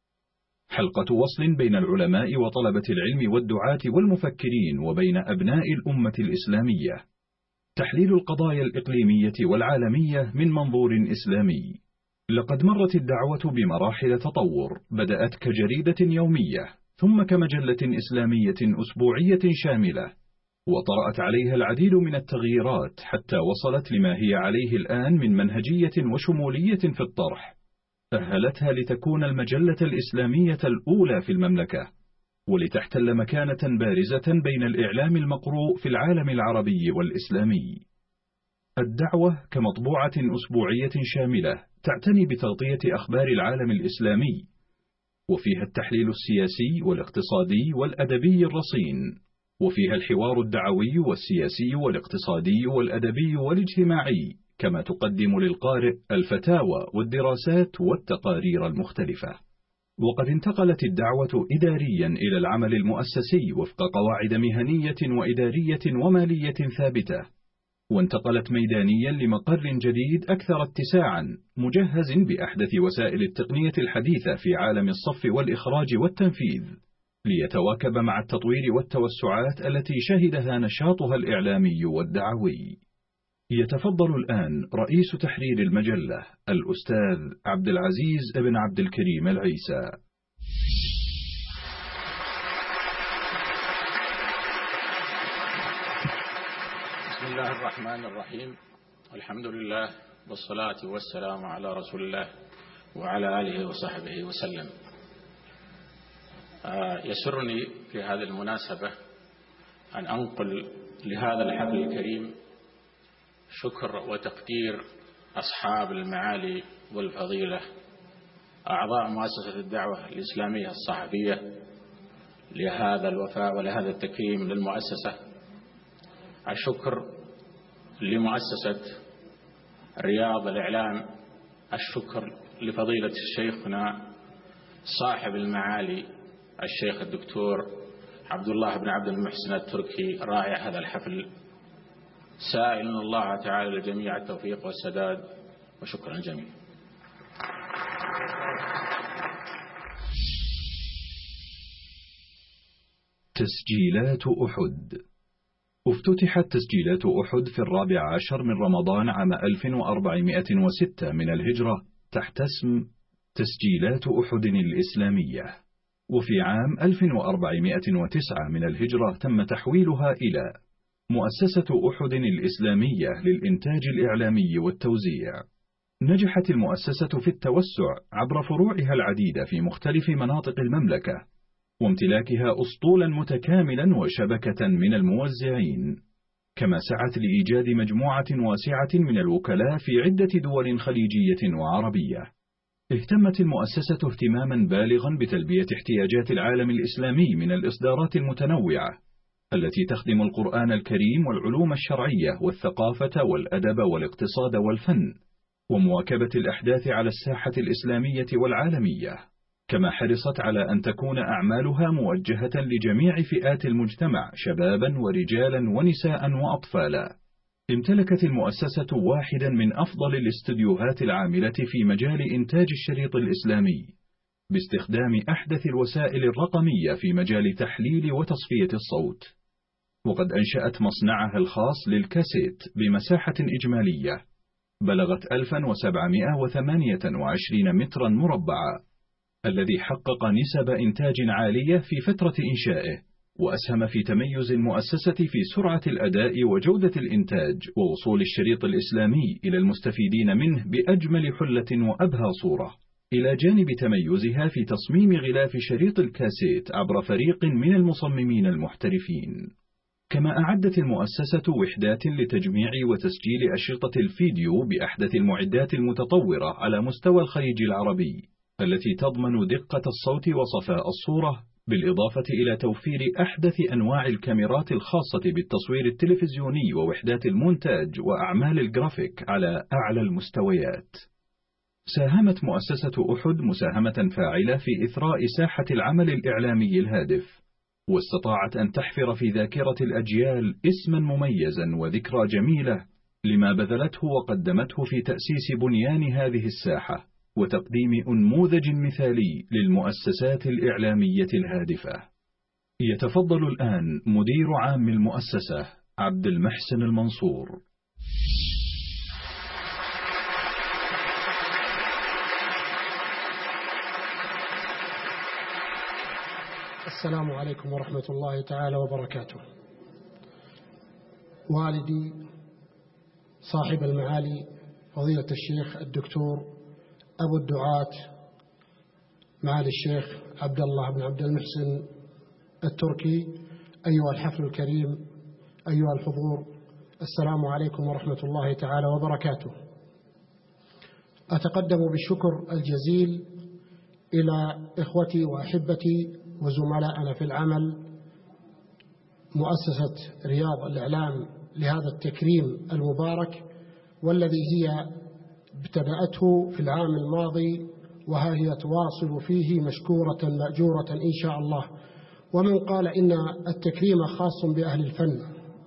حلقة وصل بين العلماء وطلبة العلم والدعاة والمفكرين وبين أبناء الأمة الإسلامية، تحليل القضايا الإقليمية والعالمية من منظور إسلامي. لقد مرت الدعوة بمراحل تطور، بدأت كجريدة يومية، ثم كمجلة إسلامية أسبوعية شاملة، وطرأت عليها العديد من التغييرات حتى وصلت لما هي عليه الآن من منهجية وشمولية في الطرح، أهلتها لتكون المجلة الإسلامية الأولى في المملكة، ولتحتل مكانة بارزة بين الإعلام المقروء في العالم العربي والإسلامي. الدعوة كمطبوعة أسبوعية شاملة تعتني بتغطية أخبار العالم الإسلامي، وفيها التحليل السياسي والاقتصادي والأدبي الرصين، وفيها الحوار الدعوي والسياسي والاقتصادي والأدبي والاجتماعي، كما تقدم للقارئ الفتاوى والدراسات والتقارير المختلفة. وقد انتقلت الدعوة إداريا إلى العمل المؤسسي وفق قواعد مهنية وإدارية ومالية ثابتة، وانتقلت ميدانيا لمقر جديد أكثر اتساعا مجهز بأحدث وسائل التقنية الحديثة في عالم الصف والإخراج والتنفيذ، ليتواكب مع التطوير والتوسعات التي شهدها نشاطها الإعلامي والدعوي. يتفضل الآن رئيس تحرير المجلة الأستاذ عبد العزيز بن عبد الكريم العيسى. بسم الله الرحمن الرحيم، الحمد لله والصلاة والسلام على رسول الله وعلى آله وصحبه وسلم. يسرني في هذه المناسبة أن أنقل لهذا الحفل الكريم شكر وتقدير أصحاب المعالي والفضيلة أعضاء مؤسسة الدعوة الإسلامية الصحفية لهذا الوفاء ولهذا التكريم للمؤسسة. الشكر لمؤسسة رياض الإعلام، الشكر لفضيلة شيخنا صاحب المعالي الشيخ الدكتور عبد الله بن عبد المحسن التركي راعي هذا الحفل، سائل الله تعالى للجميع التوفيق والسداد، وشكرا جميعا. تسجيلات أحد. افتتحت تسجيلات أحد في 14 من رمضان عام 1406 من الهجرة تحت اسم تسجيلات أحد الإسلامية، وفي عام 1409 من الهجرة تم تحويلها إلى مؤسسة أحد الإسلامية للإنتاج الإعلامي والتوزيع. نجحت المؤسسة في التوسع عبر فروعها العديدة في مختلف مناطق المملكة، وامتلاكها أسطولا متكاملا وشبكة من الموزعين، كما سعت لإيجاد مجموعة واسعة من الوكلاء في عدة دول خليجية وعربية. اهتمت المؤسسة اهتماما بالغا بتلبية احتياجات العالم الإسلامي من الإصدارات المتنوعة التي تخدم القرآن الكريم والعلوم الشرعية والثقافة والأدب والاقتصاد والفن، ومواكبة الأحداث على الساحة الإسلامية والعالمية، كما حرصت على أن تكون أعمالها موجهة لجميع فئات المجتمع شبابا ورجالا ونساء وأطفالا. امتلكت المؤسسة واحدا من أفضل الاستديوهات العاملة في مجال إنتاج الشريط الإسلامي، باستخدام أحدث الوسائل الرقمية في مجال تحليل وتصفية الصوت. وقد أنشأت مصنعها الخاص للكاسيت بمساحة إجمالية بلغت 1728 مترا مربعا، الذي حقق نسب إنتاج عالية في فترة إنشائه، وأسهم في تميز المؤسسة في سرعة الأداء وجودة الإنتاج ووصول الشريط الإسلامي إلى المستفيدين منه بأجمل حلة وأبهى صورة، إلى جانب تميزها في تصميم غلاف شريط الكاسيت عبر فريق من المصممين المحترفين. كما أعدت المؤسسة وحدات لتجميع وتسجيل أشرطة الفيديو بأحدث المعدات المتطورة على مستوى الخليج العربي، التي تضمن دقة الصوت وصفاء الصورة، بالإضافة إلى توفير أحدث أنواع الكاميرات الخاصة بالتصوير التلفزيوني ووحدات المونتاج وأعمال الجرافيك على أعلى المستويات. ساهمت مؤسسة أحد مساهمة فاعلة في إثراء ساحة العمل الإعلامي الهادف، واستطاعت أن تحفر في ذاكرة الأجيال اسما مميزا وذكرى جميلة لما بذلته وقدمته في تأسيس بنيان هذه الساحة وتقديم أنموذج مثالي للمؤسسات الإعلامية الهادفة. يتفضل الآن مدير عام المؤسسة عبد المحسن المنصور. السلام عليكم ورحمة الله تعالى وبركاته. والدي صاحب المعالي فضيلة الشيخ الدكتور أبو الدعاة معالي الشيخ عبد الله بن عبد المحسن التركي، أيها الحفل الكريم، أيها الحضور، السلام عليكم ورحمة الله تعالى وبركاته. أتقدم بالشكر الجزيل إلى إخوتي وأحبتي وزملائنا في العمل مؤسسة رياض الإعلام لهذا التكريم المبارك، والذي هي ابتدأته في العام الماضي وها هي تواصل فيه مشكورة مأجورة إن شاء الله. ومن قال إن التكريم خاص بأهل الفن،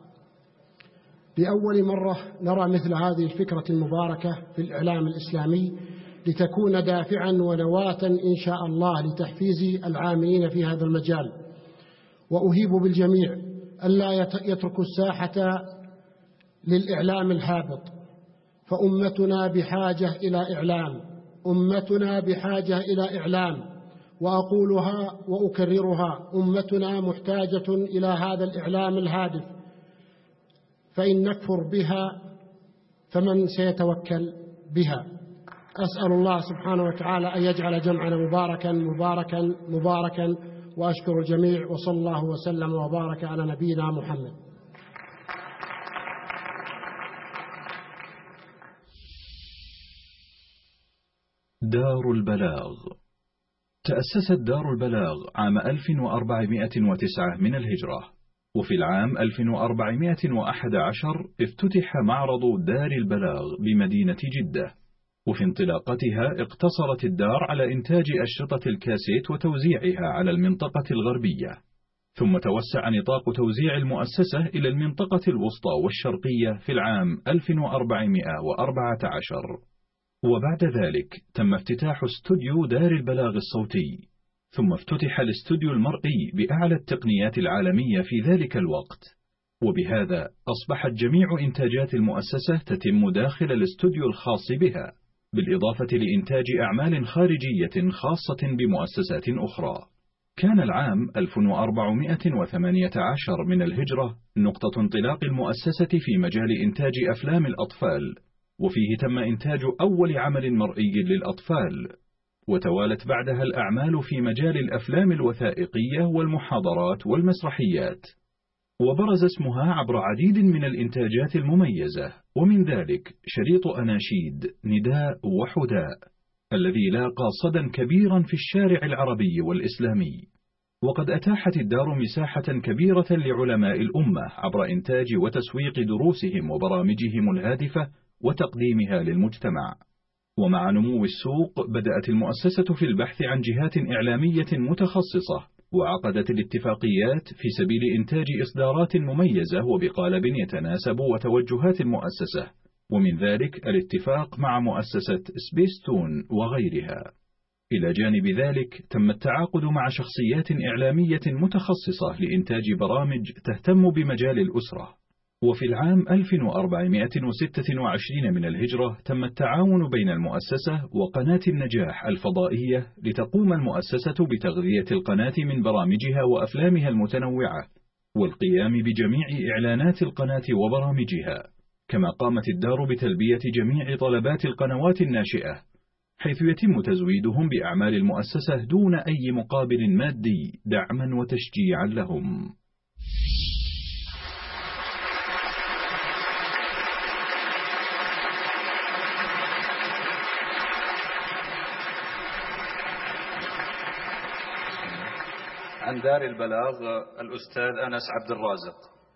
لأول مرة نرى مثل هذه الفكرة المباركة في الإعلام الإسلامي، لتكون دافعا ونواة إن شاء الله لتحفيز العاملين في هذا المجال. وأهيب بالجميع ألا يتركوا الساحة للإعلام الهابط، فأمتنا بحاجة إلى إعلام، أمتنا بحاجة إلى إعلام، وأقولها وأكررها، أمتنا محتاجة إلى هذا الإعلام الهادف، فإن نكفر بها فمن سيتوكل بها؟ أسأل الله سبحانه وتعالى أن يجعل جمعنا مباركا مباركا مباركا، وأشكر الجميع، وصلى الله وسلم وبارك على نبينا محمد. دار البلاغ. تأسست دار البلاغ عام 1409 من الهجرة، وفي العام 1411 افتتح معرض دار البلاغ بمدينة جدة، وفي انطلاقتها اقتصرت الدار على إنتاج أشرطة الكاسيت وتوزيعها على المنطقة الغربية، ثم توسع نطاق توزيع المؤسسة إلى المنطقة الوسطى والشرقية في العام 1414. وبعد ذلك تم افتتاح استوديو دار البلاغ الصوتي، ثم افتتح الاستوديو المرئي بأعلى التقنيات العالمية في ذلك الوقت، وبهذا أصبحت جميع إنتاجات المؤسسة تتم داخل الاستوديو الخاص بها، بالإضافة لإنتاج أعمال خارجية خاصة بمؤسسات أخرى. كان العام 1418 من الهجرة نقطة انطلاق المؤسسة في مجال إنتاج أفلام الأطفال، وفيه تم إنتاج أول عمل مرئي للأطفال، وتوالت بعدها الأعمال في مجال الأفلام الوثائقية والمحاضرات والمسرحيات، وبرز اسمها عبر عديد من الإنتاجات المميزة، ومن ذلك شريط أناشيد نداء وحداء الذي لاقى صدى كبيرا في الشارع العربي والإسلامي. وقد أتاحت الدار مساحة كبيرة لعلماء الأمة عبر إنتاج وتسويق دروسهم وبرامجهم الهادفة وتقديمها للمجتمع. ومع نمو السوق بدأت المؤسسة في البحث عن جهات إعلامية متخصصة، وعقدت الاتفاقيات في سبيل إنتاج إصدارات مميزة وبقالب يتناسب وتوجهات المؤسسة، ومن ذلك الاتفاق مع مؤسسة سبيستون وغيرها. إلى جانب ذلك تم التعاقد مع شخصيات إعلامية متخصصة لإنتاج برامج تهتم بمجال الأسرة. وفي العام 1426 من الهجرة تم التعاون بين المؤسسة وقناة النجاح الفضائية لتقوم المؤسسة بتغذية القناة من برامجها وأفلامها المتنوعة، والقيام بجميع إعلانات القناة وبرامجها، كما قامت الدار بتلبية جميع طلبات القنوات الناشئة، حيث يتم تزويدهم بأعمال المؤسسة دون أي مقابل مادي دعما وتشجيعا لهم. عن دار البلاغ الأستاذ أنس عبد الرازق.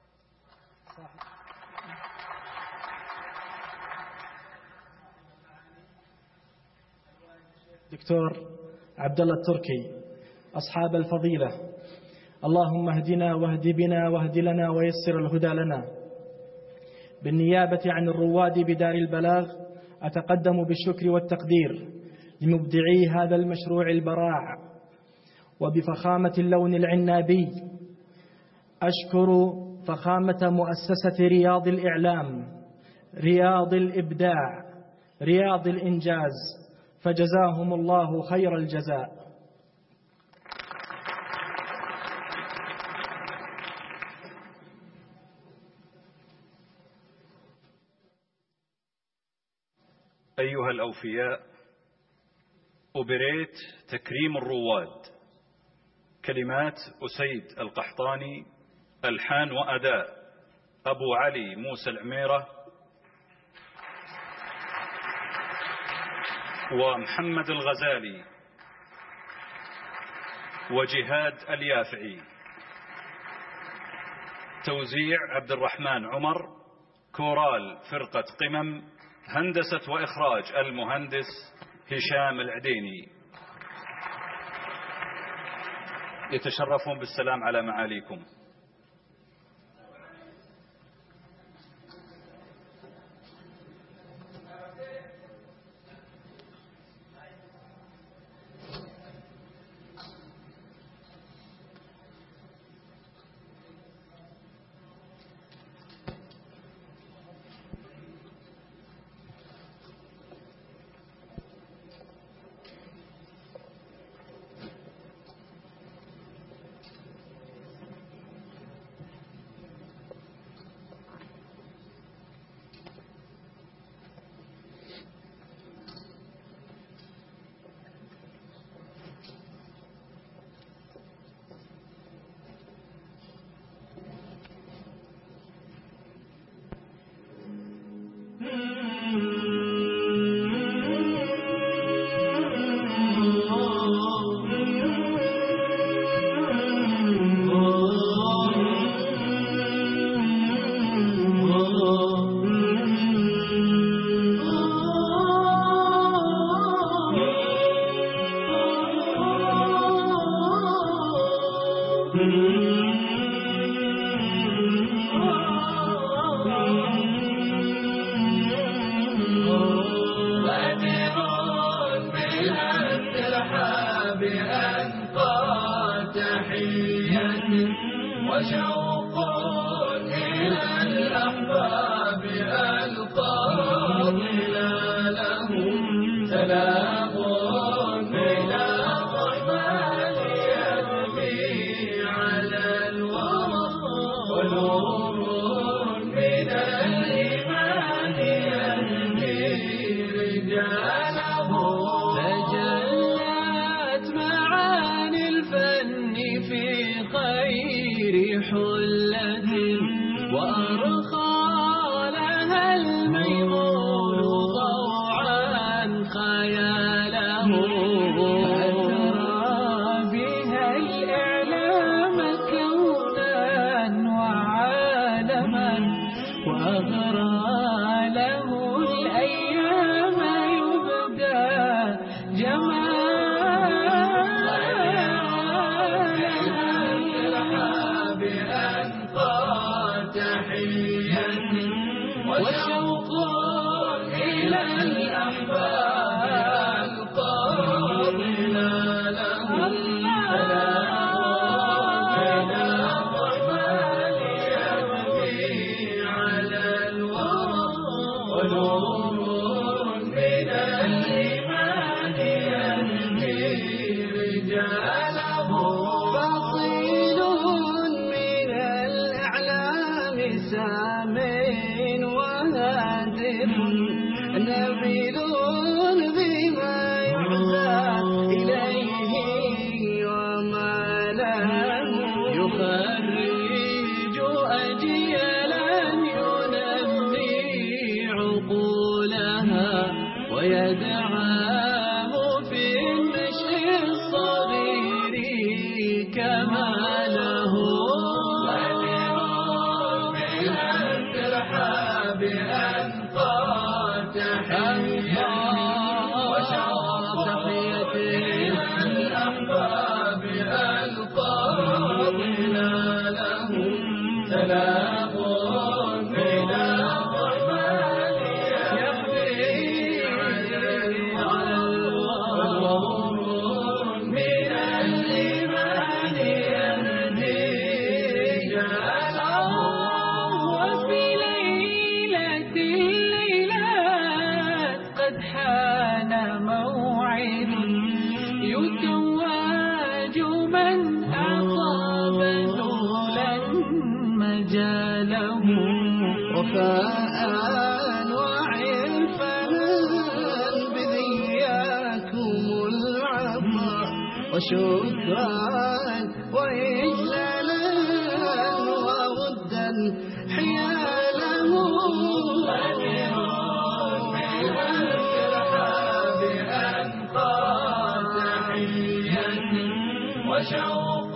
دكتور عبد الله التركي، أصحاب الفضيلة، اللهم اهدنا واهد بنا واهد لنا ويسر الهدى لنا. بالنيابة عن الرواد بدار البلاغ أتقدم بالشكر والتقدير لمبدعي هذا المشروع البراع، وبفخامة اللون العنابي أشكر فخامة مؤسسة رياض الإعلام، رياض الإبداع، رياض الإنجاز، فجزاهم الله خير الجزاء. أيها الأوفياء، أوبريت تكريم الرواد، كلمات أسيد القحطاني، ألحان وأداء أبو علي موسى العميرة ومحمد الغزالي وجهاد اليافعي، توزيع عبد الرحمن عمر، كورال فرقة قمم، هندسة وإخراج المهندس هشام العديني. يتشرفون بالسلام على معاليكم. وشوق إلى الأحباب ألقى ظلالهم سلام من الرحمن يهدي على الورى ونور من الإيمان يهدي رجاله تجلت معاني الفن في خير حلة وأرخى لها الميمون ضوعا خياله أثرى بها الإعلام كونا وعالما وأغرى له الأيام يبدى وشوق إلى الأحباب ألقى ظلالهم سلام من الرحمن يهدي على الورى ونور من الإيمان يهدي رجاله فصيل من الأعلام سامين وهادف نبيل بما يعزى إليه وما له يخرج أجيالا ينمي عقولها ويدعم في النشء الصغير كماله سلام من الرحمن يهدي على الورى من الإيمان يهدي رجاله وفي ليلة الليلات قد حان موعد يتواج من أعطى بذولا مجاله وفاء وعرفانا بذياكم العطاء وشكرا وإجلالا وودا حياله وشوق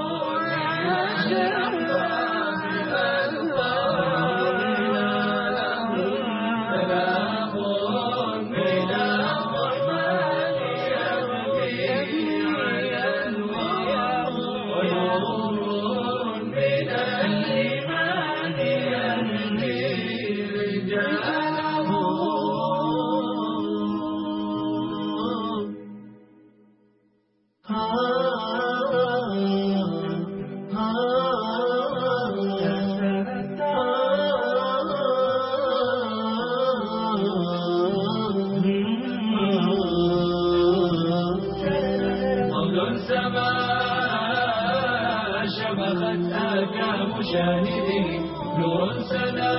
مشاهده نور سنا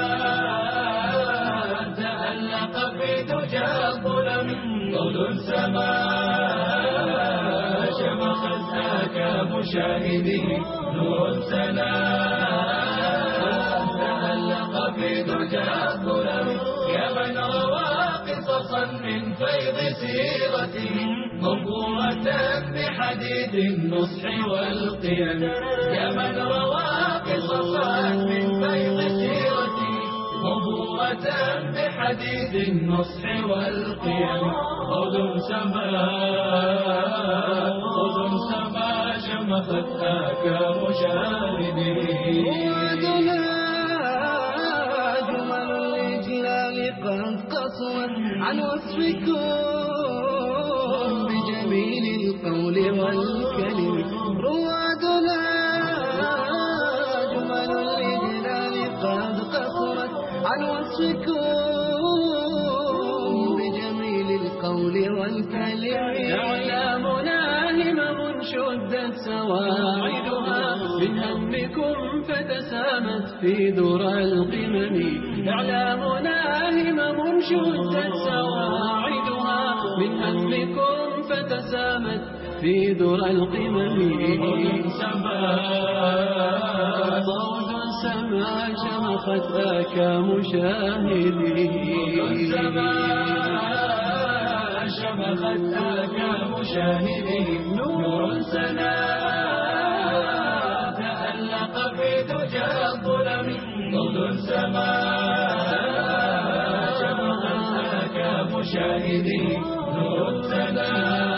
تألق في دجى الظلم طول السماء شمخت ذاك مشاهده نور سنا تألق في دجى الظلم يا من روى قصصا من فيض سيرته مبهورة بحديد النصح والقيم يا من روى قصصا من فيض سيرته مبهورة بحديد النصح والقيم خذ سما شمخ شمخت آكام شاهده وعدنا جمل الإجلال قد قصرت عن وصفكم بجميل القول والكلم روادنا جمل الإجلال قد قصرت عن وصفكم بجميل القول والكلم أعلامنا همم شدت سواعدها من همكم فتسامت في ذرى القمم إعلامنا همم شدت سواعدها من همكم فتسامت في ذرى القمم صوت سما شمخت آكام شاهده شمخت آكام شاهده نور سنا تألق في دجى الظلم ضوء سما شمخت آكام شاهده نور سنا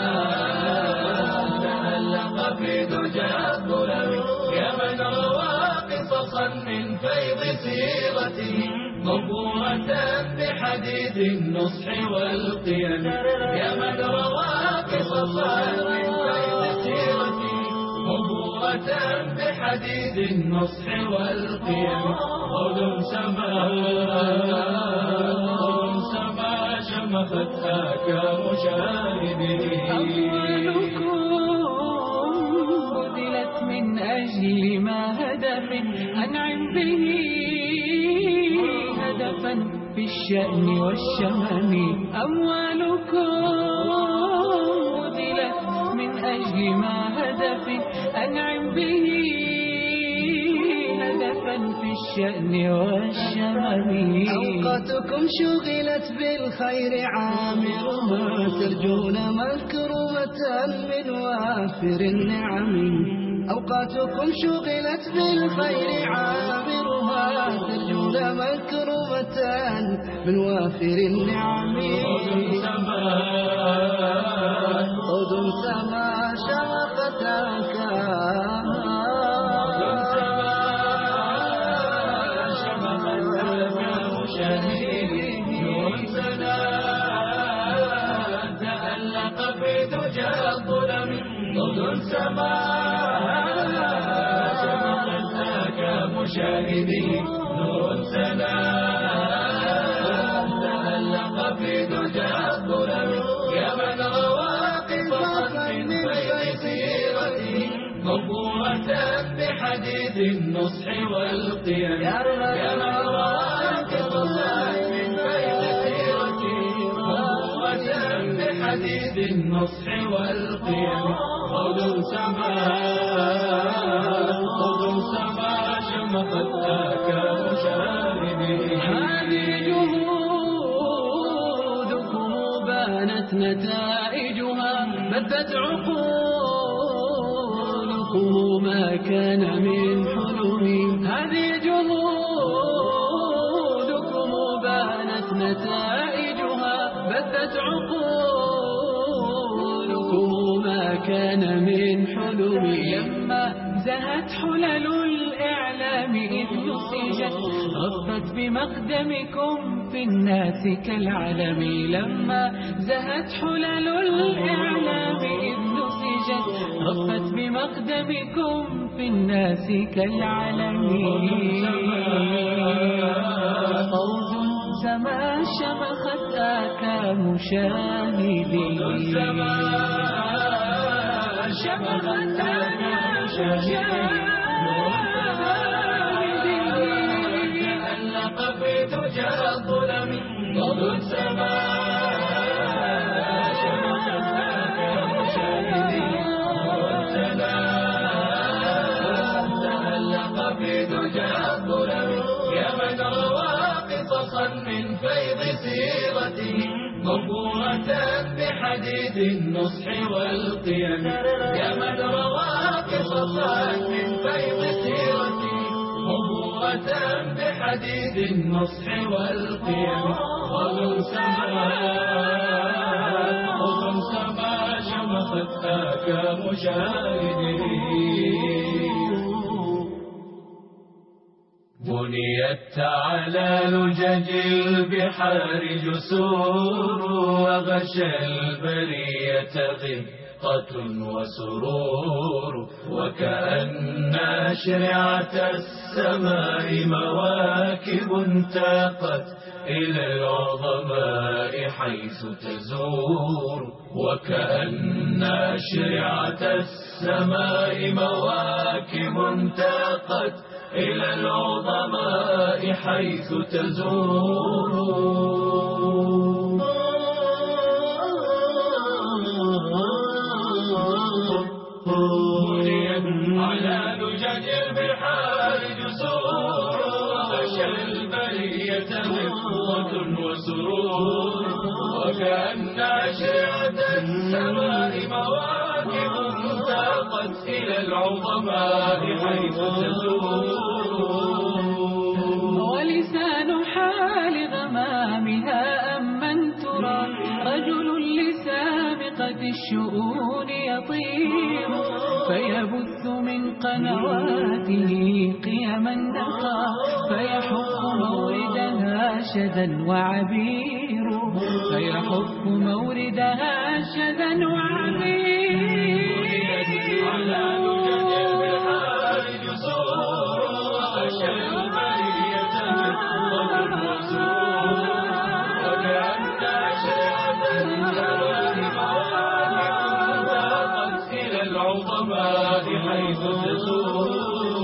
تألق في دجى الظلم يا من روى قصصا من فيض سيرته مطبوعة بحديث النصح والقيم يا من روى قصصا من فيض سيرته مطبوعة بحديث النصح والقيم قول سما شمخت آكام شاهده بذلت من أجل ما هدف أنعم به هدفا في الشأن والشمم أموالكم بذلت من أجل ما هدف أنعم به هدفا في الشأن والشمم أوقاتكم شغلت بالخير عامرها ترجون مكرمة من وافر النعم أوقاتكم شغلت بالخير عامرها ترجون مكرمة من وافر النعم أذن سما شمخت آكام تألق في دجى الظلم ضوء سما شمخت آكام شاهده نور سنا تألق في دجى الظلم يا من روى قصصا من فيض سيرته مطبوعة بحديث النصح والقيم يا من روى قصصا من فيض سيرته مطبوعة بحديث النصح والقيم قول سما شمخت آكام شاهده هذه جهودكم بانت نتائجها بدت عقولكم ما كان من حلم هذه جهودكم بانت نتائجها بدت عقولكم ما كان من حلم لما زهت حلل الإعلام إذ نسجت غفت بمقدمكم في الناس كالعلم لما زهت حلل الإعلام إذ نسجت غفت بمقدمكم في الناس كالعلم فوز سما شمخت آكام شاهده شمخت آكام شاهده تألق في دجى الظلم ضوء سما شمخت آكام شاهده تألق في دجى الظلم يا من روى قصصا من فيض سيرته مطبوعة بحديث النصح والقيم يا من روى قصصا من فيض سيرته مطبوعة بحديث النصح والقيم أذن سما وخفاك مشاهدي بنيت على لجج البحار جسور وغشى البرية ضيقة وسرور وكأن أشرعة السماء مواكب تاقت إلى العظماء حيث تزور وكأن أشرعة السماء مواكب تاقت إلى العظماء حيث تزور على لجج البحار جسور وغشى البرية غفوة وسرور وكأن أشرعة السماء مواكب تاقت إلى العظماء حيث تزور ولسان حال غمامها أمن ترى رجل لسابقة الشؤون يطير فيبث من قنواته قيما نقى فيحف موردها شدا وعبير فيحف موردها شدا وعبير على لجج البحار جسور وغشى البرية غفوة وسرور وكأن أشرعة السماء مواكب تاقت إلى العظماء حيث تزور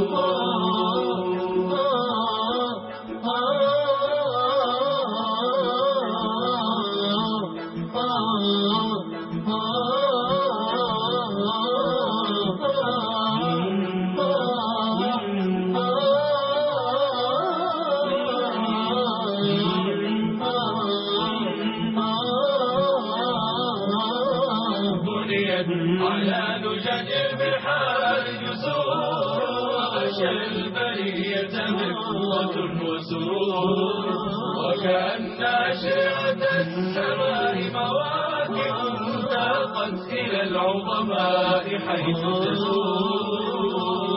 على لجج البحار جسور وغشى البرية غفوة وسرور وكأن أشرعة السماء مواكب تاقت إلى العظماء حيث تزور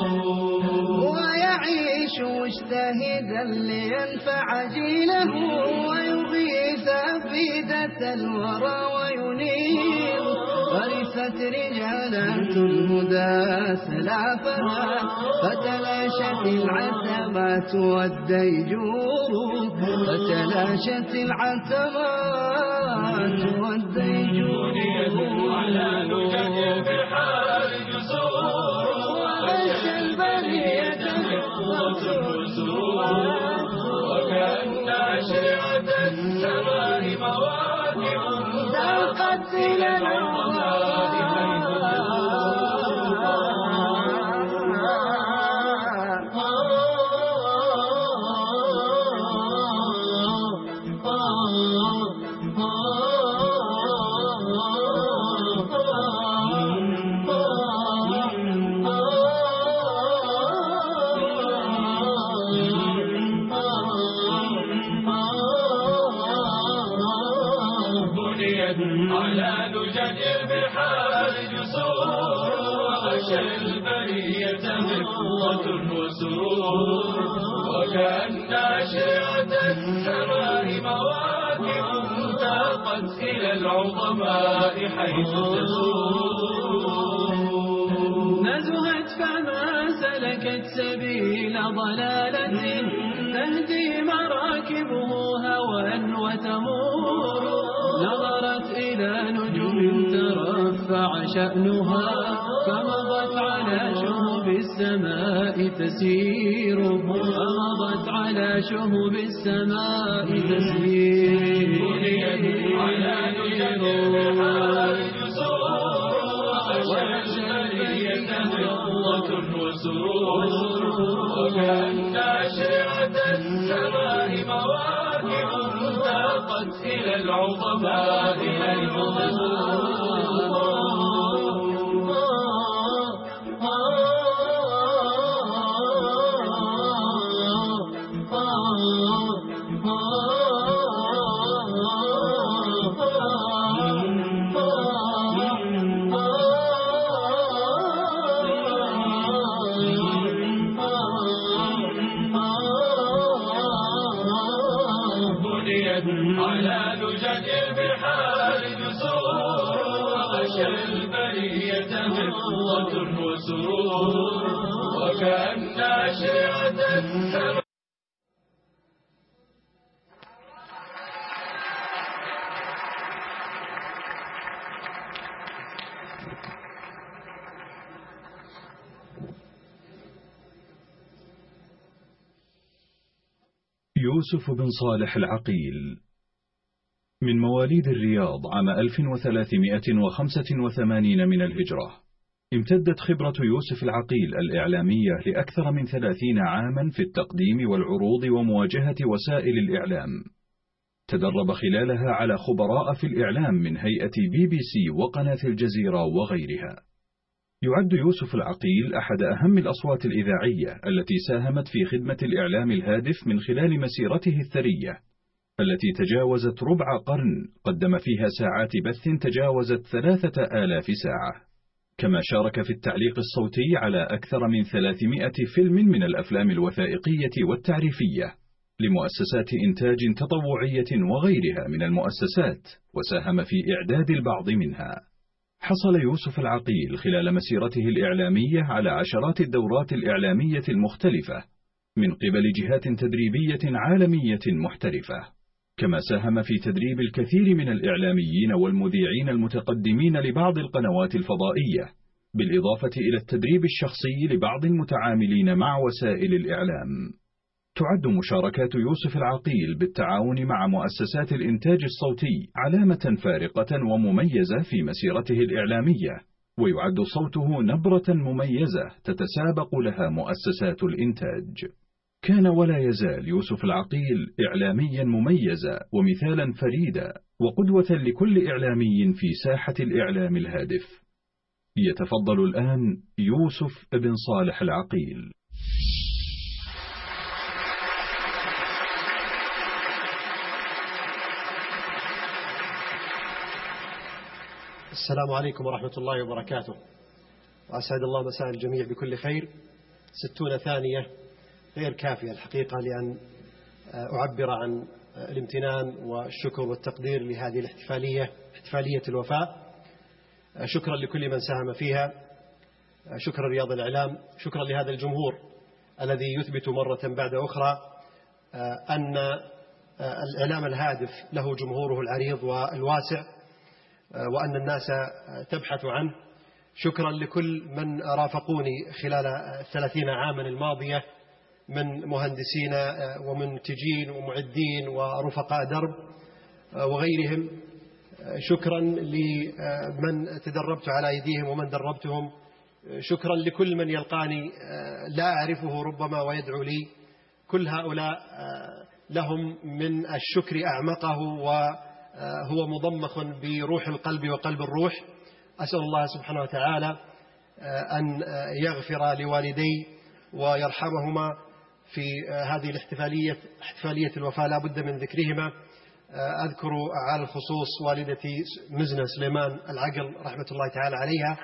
ويعيش مجتهدا لينفع جيله ويغيث أفئدة الورى وينير ورثت رجالات الهدى سلافها فتلاشت العتبات والديجور فتلاشت العتبات والديجور على لجج البحار جسور وغشى البرية غفوة وسرور وكأن أشرعة السماء مواكب تاقت إلى العظماء حيث على لجج البحار جسور وغشى البرية غفوة وسرور وكأن أشرعة السماء مواكب تاقت إلى العظماء حيث تزور نزهت فما سلكت سبيل ضلالة تهدي مراكبه هوى وتمور نظرت إلى نجوم ترفع شأنها فمضت على شهب السماء تسير فمضت على شهب السماء تسير على لجج البحار جسور وغشى البرية غفوة وسرور وكأن أشرعة السماء مواكب تاقت إلى العظماء حيث تزور البرية غبطة وسرور وكأن أشعة السماء. يوسف بن صالح العقيل من مواليد الرياض عام 1385 من الهجرة. امتدت خبرة يوسف العقيل الإعلامية لأكثر من 30 عاما في التقديم والعروض ومواجهة وسائل الإعلام. تدرب خلالها على خبراء في الإعلام من هيئة BBC وقناة الجزيرة وغيرها. يعد يوسف العقيل أحد أهم الأصوات الإذاعية التي ساهمت في خدمة الإعلام الهادف من خلال مسيرته الثرية التي تجاوزت ربع قرن، قدم فيها ساعات بث تجاوزت 3000 ساعة. كما شارك في التعليق الصوتي على أكثر من 300 فيلم من الأفلام الوثائقية والتعريفية لمؤسسات إنتاج تطوعية وغيرها من المؤسسات، وساهم في إعداد البعض منها. حصل يوسف العقيل خلال مسيرته الإعلامية على عشرات الدورات الإعلامية المختلفة من قبل جهات تدريبية عالمية محترفة. كما ساهم في تدريب الكثير من الإعلاميين والمذيعين المتقدمين لبعض القنوات الفضائية، بالإضافة إلى التدريب الشخصي لبعض المتعاملين مع وسائل الإعلام. تعد مشاركات يوسف العقيل بالتعاون مع مؤسسات الإنتاج الصوتي علامة فارقة ومميزة في مسيرته الإعلامية، ويعد صوته نبرة مميزة تتسابق لها مؤسسات الإنتاج. كان ولا يزال يوسف العقيل إعلاميا مميزا ومثالا فريدا وقدوة لكل إعلامي في ساحة الإعلام الهادف. يتفضل الآن يوسف بن صالح العقيل. السلام عليكم ورحمة الله وبركاته، وأسعد الله مساء الجميع بكل خير. 60 ثانية غير كافية الحقيقة لأن أعبر عن الامتنان والشكر والتقدير لهذه الاحتفالية، احتفالية الوفاء. شكرا لكل من ساهم فيها، شكرا رياض الإعلام، شكرا لهذا الجمهور الذي يثبت مرة بعد أخرى أن الإعلام الهادف له جمهوره العريض والواسع، وأن الناس تبحث عنه. شكرا لكل من رافقوني خلال 30 عاما الماضية من مهندسين ومنتجين ومعدين ورفقاء درب وغيرهم. شكرا لمن تدربت على أيديهم ومن دربتهم. شكرا لكل من يلقاني لا أعرفه ربما ويدعو لي. كل هؤلاء لهم من الشكر أعمقه، وهو مضمخ بروح القلب وقلب الروح. أسأل الله سبحانه وتعالى أن يغفر لوالدي ويرحمهما في هذه الاحتفالية، احتفالية الوفاة لا بد من ذكرهما. أذكر على الخصوص والدتي مزنة سليمان العقل رحمة الله تعالى عليها،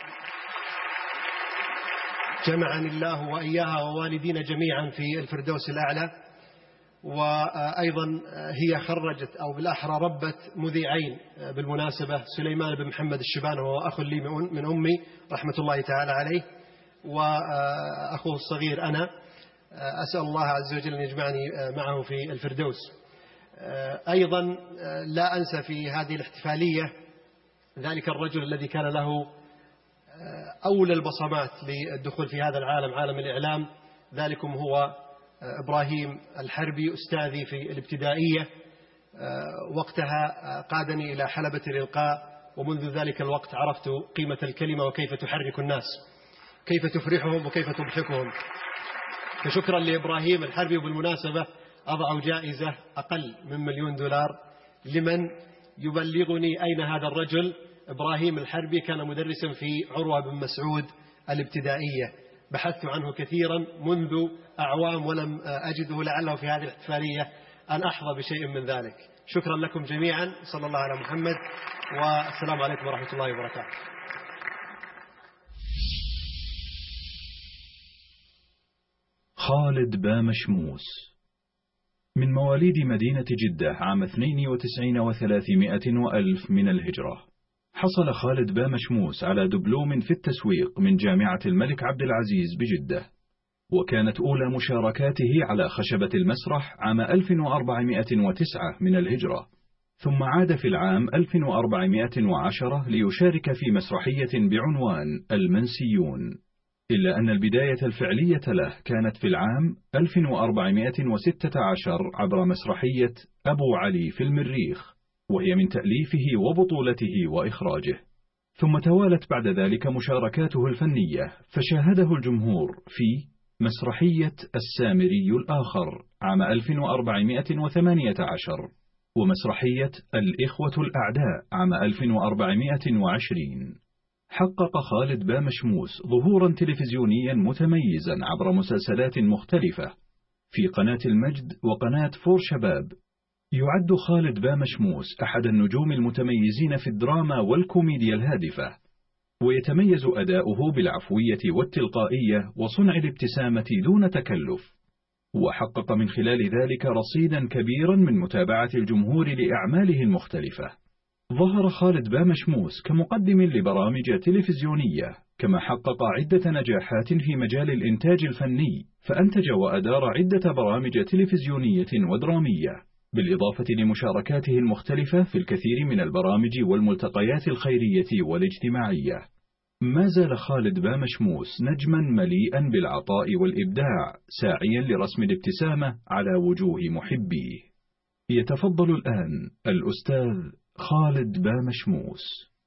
جمعني الله وإياها ووالدينا جميعا في الفردوس الأعلى. وأيضا هي خرجت أو بالأحرى ربت مذيعين بالمناسبة، سليمان بن محمد الشبان وهو أخ لي من أمي رحمة الله تعالى عليه، وأخوه الصغير أنا. أسأل الله عز وجل أن يجمعني معه في الفردوس. أيضا لا أنسى في هذه الاحتفالية ذلك الرجل الذي كان له أولى البصمات للدخول في هذا العالم، عالم الإعلام. ذلكم هو إبراهيم الحربي، أستاذي في الابتدائية. وقتها قادني إلى حلبة الإلقاء، ومنذ ذلك الوقت عرفت قيمة الكلمة وكيف تحرك الناس، كيف تفرحهم وكيف تضحكهم. فشكرا لإبراهيم الحربي. وبالمناسبة أضع جائزة أقل من $1,000,000 لمن يبلغني أين هذا الرجل. إبراهيم الحربي كان مدرسا في عروة بن مسعود الابتدائية، بحثت عنه كثيرا منذ أعوام ولم أجده، لعله في هذه الاحتفالية أن أحظى بشيء من ذلك. شكرا لكم جميعا، صلى الله على محمد، والسلام عليكم ورحمة الله وبركاته. خالد بامشموس من مواليد مدينة جدة عام 92 و300 وألف من الهجرة. حصل خالد بامشموس على دبلوم في التسويق من جامعة الملك عبد العزيز بجدة، وكانت أولى مشاركاته على خشبة المسرح عام 1409 من الهجرة، ثم عاد في العام 1410 ليشارك في مسرحية بعنوان المنسيون، إلا أن البداية الفعلية له كانت في العام 1416 عبر مسرحية أبو علي في المريخ، وهي من تأليفه وبطولته وإخراجه. ثم توالت بعد ذلك مشاركاته الفنية، فشاهده الجمهور في مسرحية السامري الآخر عام 1418، ومسرحية الإخوة الأعداء عام 1420. حقق خالد بامشموس ظهورا تلفزيونيا متميزا عبر مسلسلات مختلفة في قناة المجد وقناة فور شباب. يعد خالد بامشموس أحد النجوم المتميزين في الدراما والكوميديا الهادفة، ويتميز أداؤه بالعفوية والتلقائية وصنع الابتسامة دون تكلف، وحقق من خلال ذلك رصيدا كبيرا من متابعة الجمهور لأعماله المختلفة. ظهر خالد بامشموس كمقدم لبرامج تلفزيونية، كما حقق عدة نجاحات في مجال الإنتاج الفني، فأنتج وأدار عدة برامج تلفزيونية ودرامية، بالإضافة لمشاركاته المختلفة في الكثير من البرامج والملتقيات الخيرية والاجتماعية. ما زال خالد بامشموس نجما مليئا بالعطاء والإبداع، ساعيا لرسم الابتسامة على وجوه محبيه. يتفضل الآن الأستاذ خالد بامشموس.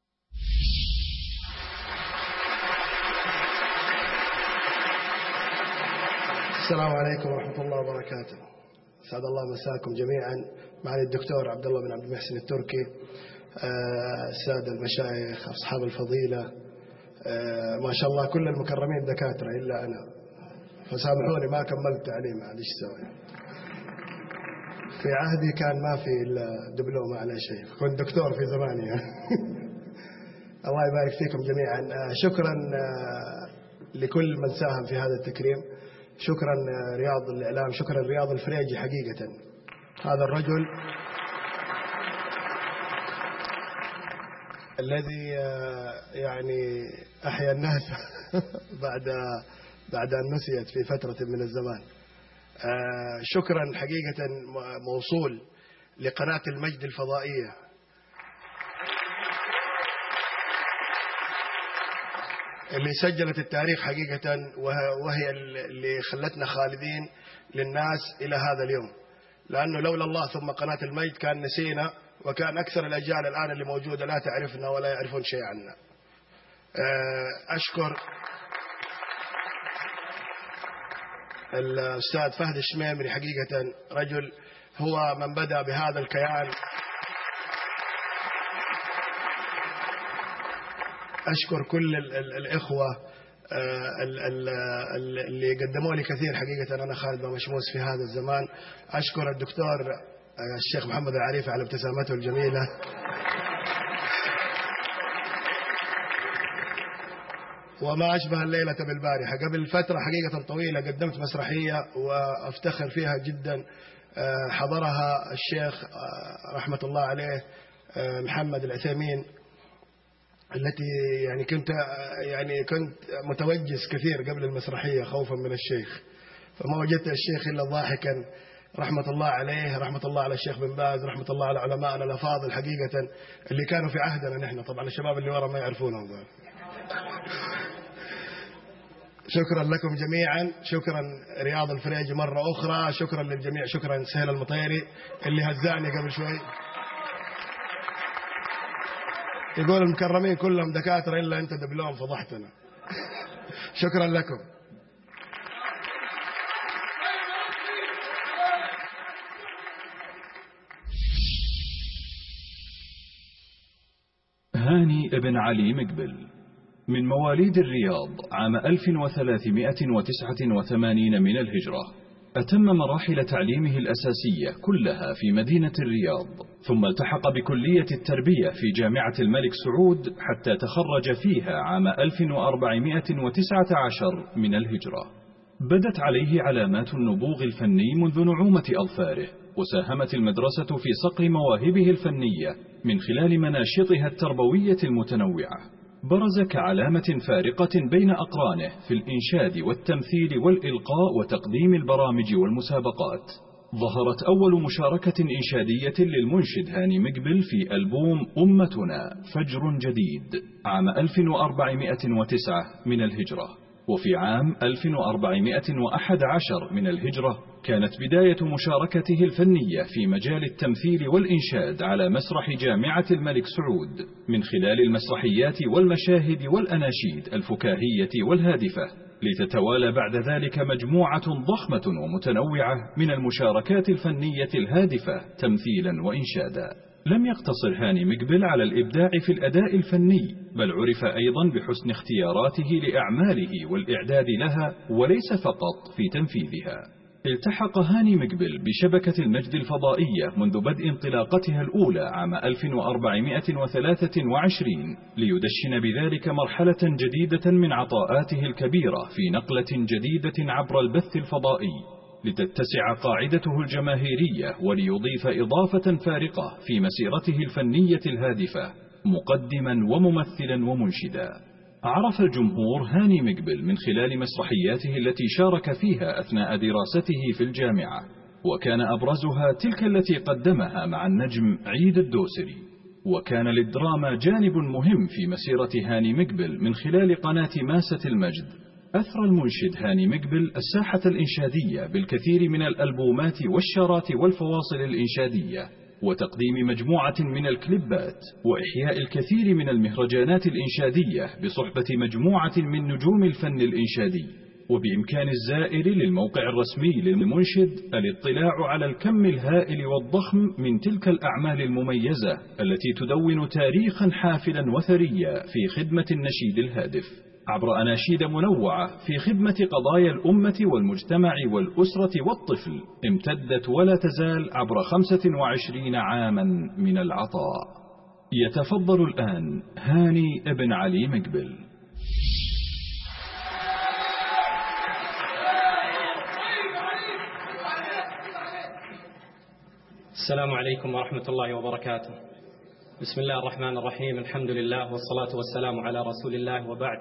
السلام عليكم ورحمة الله وبركاته. أسعد الله مساكم جميعا. معالي الدكتور عبد الله بن عبد المحسن التركي، السادة المشايخ، أصحاب الفضيلة، ما شاء الله كل المكرمين دكاترة إلا أنا، فسامحوني ما كملت تعليم، معلش سوي. في عهدي كان ما في الدبلومة على شيء، كنت دكتور في زماني. الله يبارك فيكم جميعا. شكرا لكل من ساهم في هذا التكريم. شكرا رياض الإعلام، شكرا رياض الفريجي. حقيقة هذا الرجل الذي يعني أحيا الناس بعد أن نسيت في فترة من الزمان. شكرا حقيقة موصول لقناة المجد الفضائية، اللي سجلت التاريخ حقيقة، وهي اللي خلتنا خالدين للناس إلى هذا اليوم، لأنه لولا الله ثم قناة المجد كان نسينا، وكان أكثر الأجيال الآن اللي موجودة لا تعرفنا ولا يعرفون شيء عنا. أشكر الأستاذ فهد الشميمري، حقيقة رجل هو من بدأ بهذا الكيان. أشكر كل الإخوة اللي قدموا لي كثير، حقيقة أنا خالد بامشموس في هذا الزمان. أشكر الدكتور الشيخ محمد العريفي على ابتسامته الجميلة. وما أشبه الليلة بالبارحة. قبل فترة حقيقة طويلة قدمت مسرحية وأفتخر فيها جدا، حضرها الشيخ رحمة الله عليه محمد العثيمين، التي يعني كنت متوجس كثير قبل المسرحية خوفا من الشيخ، فما وجدت الشيخ إلا ضاحكا رحمة الله عليه، رحمة الله على الشيخ بن باز، رحمة الله على علماءنا الأفاضل حقيقة اللي كانوا في عهدنا نحن. طبعا الشباب اللي ورا ما يعرفونهم دول. شكرا لكم جميعا. شكرا رياض الفريجي مرة أخرى. شكرا للجميع. شكرا سهيل المطيري اللي هزاني قبل شوي. يقول المكرمين كلهم دكاترة إلا أنت دبلوم، فضحتنا. شكرا لكم. هاني ابن علي مقبل، من مواليد الرياض عام 1389 من الهجرة. أتم مراحل تعليمه الأساسية كلها في مدينة الرياض، ثم التحق بكلية التربية في جامعة الملك سعود حتى تخرج فيها عام 1419 من الهجرة. بدت عليه علامات النبوغ الفني منذ نعومة أظفاره، وساهمت المدرسة في صقل مواهبه الفنية من خلال مناشطها التربوية المتنوعة، برز كعلامة فارقة بين أقرانه في الإنشاد والتمثيل والإلقاء وتقديم البرامج والمسابقات. ظهرت أول مشاركة إنشادية للمنشد هاني مقبل في ألبوم أمتنا فجر جديد عام 1409 من الهجرة، وفي عام 1411 من الهجرة كانت بداية مشاركته الفنية في مجال التمثيل والإنشاد على مسرح جامعة الملك سعود من خلال المسرحيات والمشاهد والأناشيد الفكاهية والهادفة، لتتوالى بعد ذلك مجموعة ضخمة ومتنوعة من المشاركات الفنية الهادفة تمثيلا وإنشادا. لم يقتصر هاني مقبل على الإبداع في الأداء الفني، بل عرف أيضا بحسن اختياراته لأعماله والإعداد لها وليس فقط في تنفيذها. التحق هاني مقبل بشبكة المجد الفضائية منذ بدء انطلاقتها الأولى عام 1423 ليدشن بذلك مرحلة جديدة من عطاءاته الكبيرة في نقلة جديدة عبر البث الفضائي، لتتسع قاعدته الجماهيرية وليضيف إضافة فارقة في مسيرته الفنية الهادفة مقدما وممثلا ومنشدا. عرف الجمهور هاني مقبل من خلال مسرحياته التي شارك فيها أثناء دراسته في الجامعة، وكان أبرزها تلك التي قدمها مع النجم عيد الدوسري. وكان للدراما جانب مهم في مسيرة هاني مقبل من خلال قناة ماسة المجد. أثرى المنشد هاني مقبل الساحة الإنشادية بالكثير من الألبومات والشارات والفواصل الإنشادية، وتقديم مجموعة من الكليبات، وإحياء الكثير من المهرجانات الإنشادية بصحبة مجموعة من نجوم الفن الإنشادي. وبإمكان الزائر للموقع الرسمي للمنشد الاطلاع على الكم الهائل والضخم من تلك الأعمال المميزة التي تدون تاريخا حافلا وثريا في خدمة النشيد الهادف، عبر أناشيد منوعة في خدمة قضايا الأمة والمجتمع والأسرة والطفل، امتدت ولا تزال عبر 25 عاما من العطاء. يتفضل الآن هاني ابن علي مقبل. السلام عليكم ورحمة الله وبركاته. بسم الله الرحمن الرحيم، الحمد لله والصلاة والسلام على رسول الله، وبعد.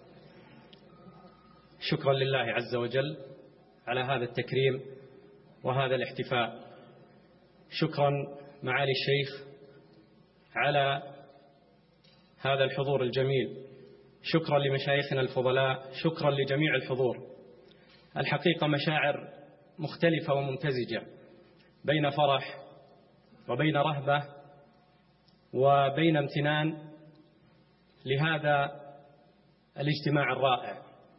شكرا لله عز وجل على هذا التكريم وهذا الاحتفاء. شكرا معالي الشيخ على هذا الحضور الجميل. شكرا لمشايخنا الفضلاء. شكرا لجميع الحضور. الحقيقة مشاعر مختلفة وممتزجة، بين فرح وبين رهبة وبين امتنان لهذا الاجتماع الرائع.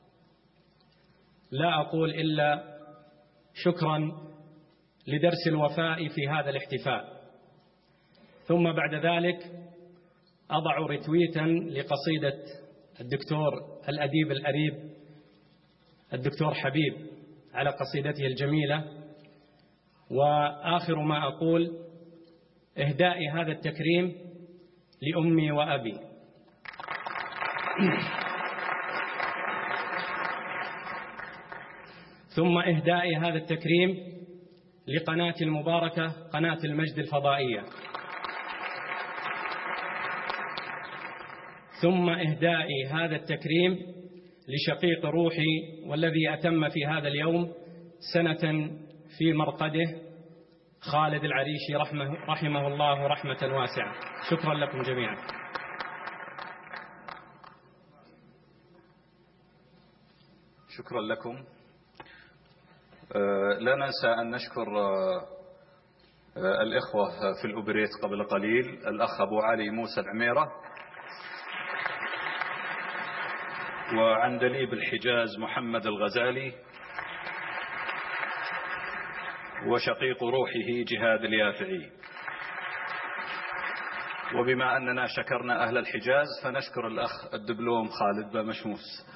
لا أقول إلا شكرا لدرس الوفاء في هذا الاحتفاء. ثم بعد ذلك أضع رتويتا لقصيدة الدكتور الأديب الأريب الدكتور حبيب على قصيدته الجميلة. وآخر ما أقول إهداء هذا التكريم لأمي وأبي. ثم إهداء هذا التكريم لقناة المباركة، قناة المجد الفضائية. ثم إهداء هذا التكريم لشقيق روحي والذي أتم في هذا اليوم سنة في مرقده، خالد العريشي رحمه الله رحمة واسعة. شكرا لكم جميعا. شكرا لكم. لا ننسى أن نشكر الإخوة في الأوبريت قبل قليل، الأخ أبو علي موسى العميرة، وعندليب الحجاز محمد الغزالي، وشقيق روحه جهاد اليافعي. وبما أننا شكرنا أهل الحجاز فنشكر الأخ الدبلوم خالد بمشموس.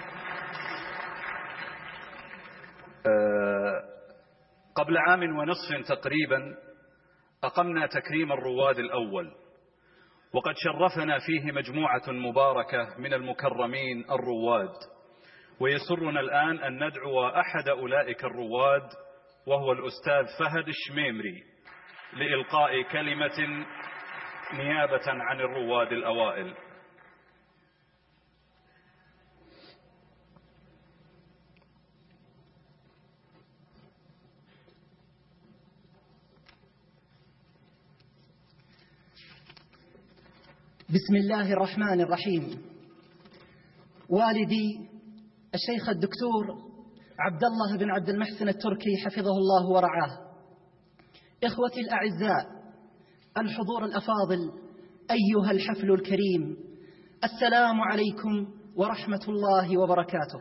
قبل عام ونصف تقريبا أقمنا تكريم الرواد الأول، وقد شرفنا فيه مجموعة مباركة من المكرمين الرواد، ويسرنا الآن أن ندعو أحد أولئك الرواد وهو الأستاذ فهد الشميمري لإلقاء كلمة نيابة عن الرواد الأوائل. بسم الله الرحمن الرحيم. والدي الشيخ الدكتور عبد الله بن عبد المحسن التركي حفظه الله ورعاه، إخوتي الأعزاء، الحضور الأفاضل، أيها الحفل الكريم، السلام عليكم ورحمة الله وبركاته.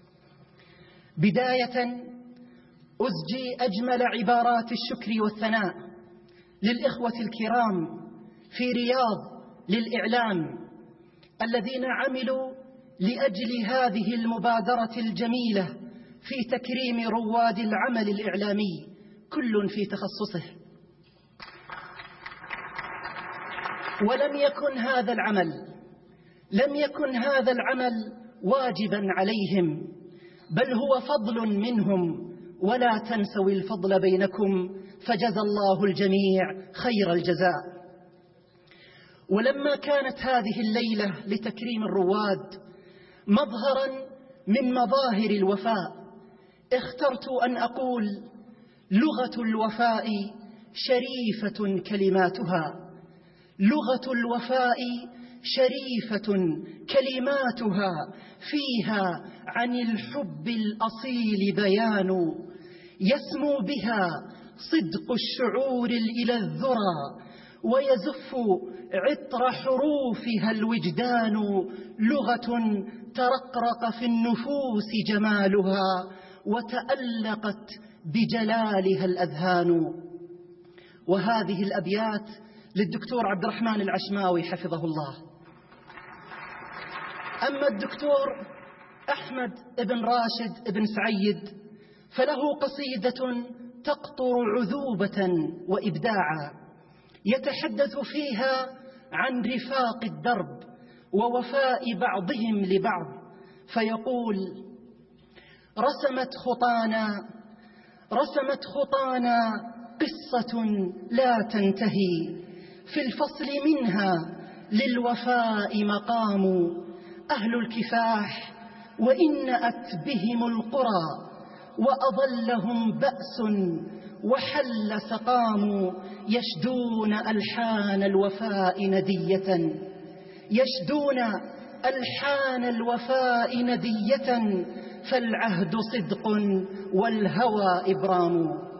بداية أزجي أجمل عبارات الشكر والثناء للإخوة الكرام في رياض للإعلام الذين عملوا لأجل هذه المبادرة الجميلة في تكريم رواد العمل الإعلامي كل في تخصصه. ولم يكن هذا العمل واجبا عليهم، بل هو فضل منهم، ولا تنسوا الفضل بينكم، فجزى الله الجميع خير الجزاء. ولما كانت هذه الليلة لتكريم الرواد مظهرا من مظاهر الوفاء، اخترت أن أقول: لغة الوفاء شريفة كلماتها، لغة الوفاء شريفة كلماتها، فيها عن الحب الأصيل بيان، يسمو بها صدق الشعور إلى الذرى، ويزف عطر حروفها الوجدان، لغة ترقرق في النفوس جمالها، وتألقت بجلالها الأذهان. وهذه الأبيات للدكتور عبد الرحمن العشماوي حفظه الله. أما الدكتور أحمد بن راشد بن سعيد فله قصيدة تقطر عذوبة وإبداعا، يتحدث فيها عن رفاق الدرب ووفاء بعضهم لبعض، فيقول: رسمت خطانا قصة لا تنتهي، في الفصل منها للوفاء مقام، أهل الكفاح وإن أت بهم القرى، وأظلهم بأس وحل سقام، يشدون ألحان الوفاء ندية، يشدون ألحان الوفاء ندية، فالعهد صدق والهوى إبرام.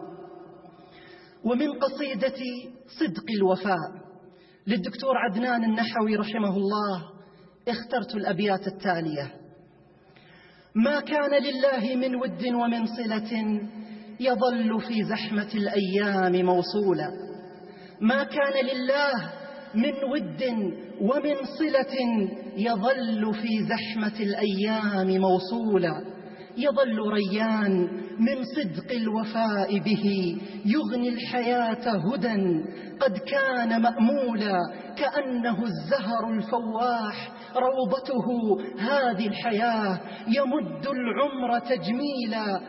ومن قصيدة صدق الوفاء للدكتور عدنان النحوي رحمه الله اخترت الأبيات التالية: ما كان لله من ود ومن صلة، يظل في زحمة الأيام موصولا. ما كان لله من ود ومن صلة، يظل في زحمة الأيام موصولا. يظل ريان من صدق الوفاء به، يغني الحياة هدى قد كان مأمولا، كأنه الزهر الفواح روضته هذه الحياة، يمد العمر تجميلا.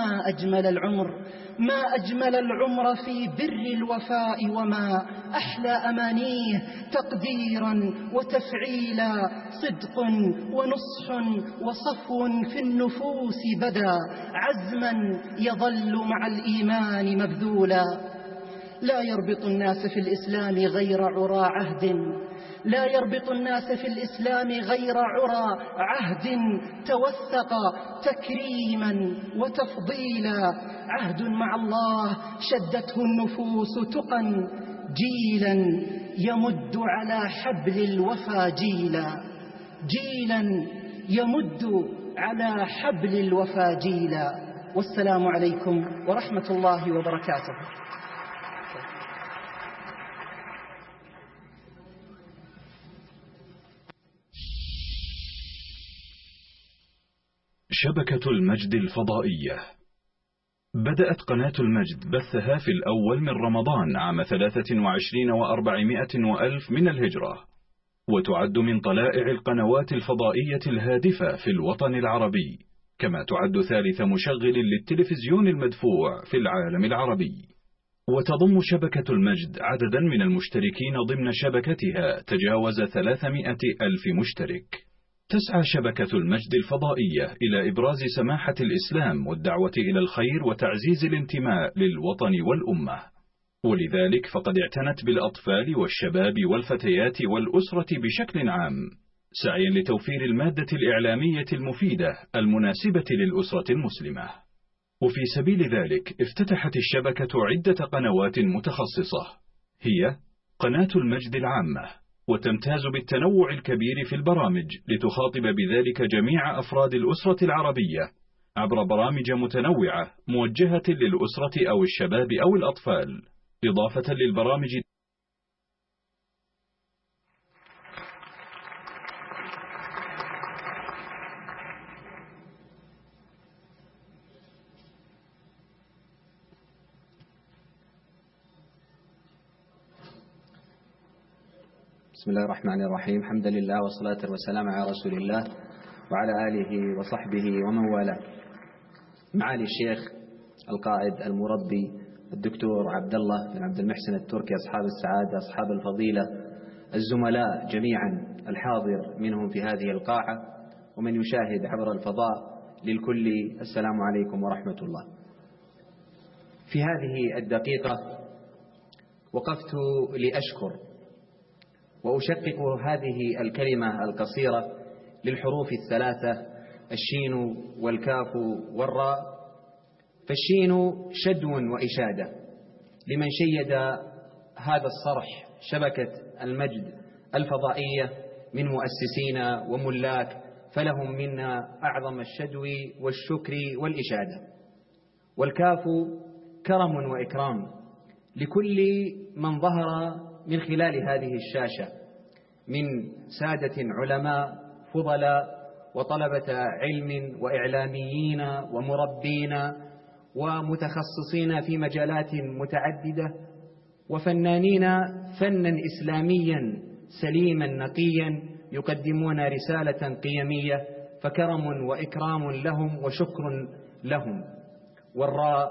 ما أجمل العمر في بر الوفاء، وما أحلى أمانيه تقديرا وتفعيلا. صدق ونصح وصفو في النفوس بدا، عزما يظل مع الإيمان مبذولا. لا يربط الناس في الإسلام غير عرى عهد، لا يربط الناس في الإسلام غير عرى عهد، توثق تكريما وتفضيلا. عهد مع الله شدته النفوس تقا، جيلا يمد على حبل الوفا جيلا، جيلا يمد على حبل الوفا جيلا. والسلام عليكم ورحمة الله وبركاته. شبكة المجد الفضائية. بدأت قناة المجد بثها في الأول من رمضان عام 23 و400 وألف من الهجرة، وتعد من طلائع القنوات الفضائية الهادفة في الوطن العربي، كما تعد ثالث مشغل للتلفزيون المدفوع في العالم العربي. وتضم شبكة المجد عددا من المشتركين ضمن شبكتها تجاوز 300 ألف مشترك. تسعى شبكة المجد الفضائية إلى إبراز سماحة الإسلام والدعوة إلى الخير وتعزيز الانتماء للوطن والأمة، ولذلك فقد اعتنت بالأطفال والشباب والفتيات والأسرة بشكل عام، سعيا لتوفير المادة الإعلامية المفيدة المناسبة للأسرة المسلمة. وفي سبيل ذلك افتتحت الشبكة عدة قنوات متخصصة، هي قناة المجد العامة، وتمتاز بالتنوع الكبير في البرامج لتخاطب بذلك جميع أفراد الأسرة العربية عبر برامج متنوعة موجهة للأسرة أو الشباب أو الأطفال، إضافة للبرامج بسم الله الرحمن الرحيم. الحمد لله والصلاة والسلام على رسول الله وعلى آله وصحبه ومن والاه. معالي الشيخ القائد المربي الدكتور عبد الله بن عبد المحسن التركي، أصحاب السعادة، أصحاب الفضيلة، الزملاء جميعا الحاضر منهم في هذه القاعة ومن يشاهد عبر الفضاء، للكل السلام عليكم ورحمة الله. في هذه الدقيقة وقفت لأشكر وأشقق هذه الكلمة القصيرة للحروف الثلاثة الشين والكاف والراء، فالشين شدو وإشادة لمن شيد هذا الصرح شبكة المجد الفضائية من مؤسسين وملاك، فلهم منا أعظم الشدو والشكر والإشادة. والكاف كرم وإكرام لكل من ظهر من خلال هذه الشاشة من سادة علماء فضلاء وطلبة علم وإعلاميين ومربين ومتخصصين في مجالات متعددة وفنانين فنا إسلاميا سليما نقيا يقدمون رسالة قيمية، فكرم وإكرام لهم وشكر لهم. والراء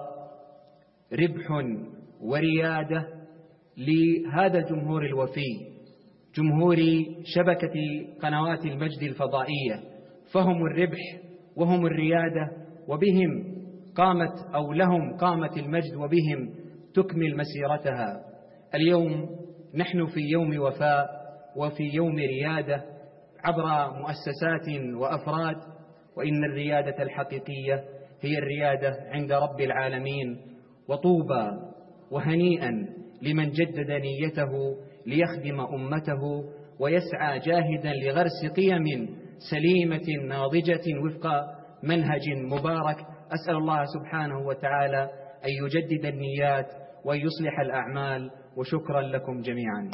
ربح وريادة لهذا الجمهور الوفي، جمهور شبكة قنوات المجد الفضائية، فهم الربح وهم الريادة، وبهم قامت أو لهم قامت المجد وبهم تكمل مسيرتها. اليوم نحن في يوم وفاء وفي يوم ريادة عبر مؤسسات وأفراد، وإن الريادة الحقيقية هي الريادة عند رب العالمين. وطوبى وهنيئا لمن جدد نيته ليخدم أمته ويسعى جاهدا لغرس قيم سليمة ناضجة وفق منهج مبارك. أسأل الله سبحانه وتعالى أن يجدد النيات وأن يصلح الأعمال، وشكرا لكم جميعا.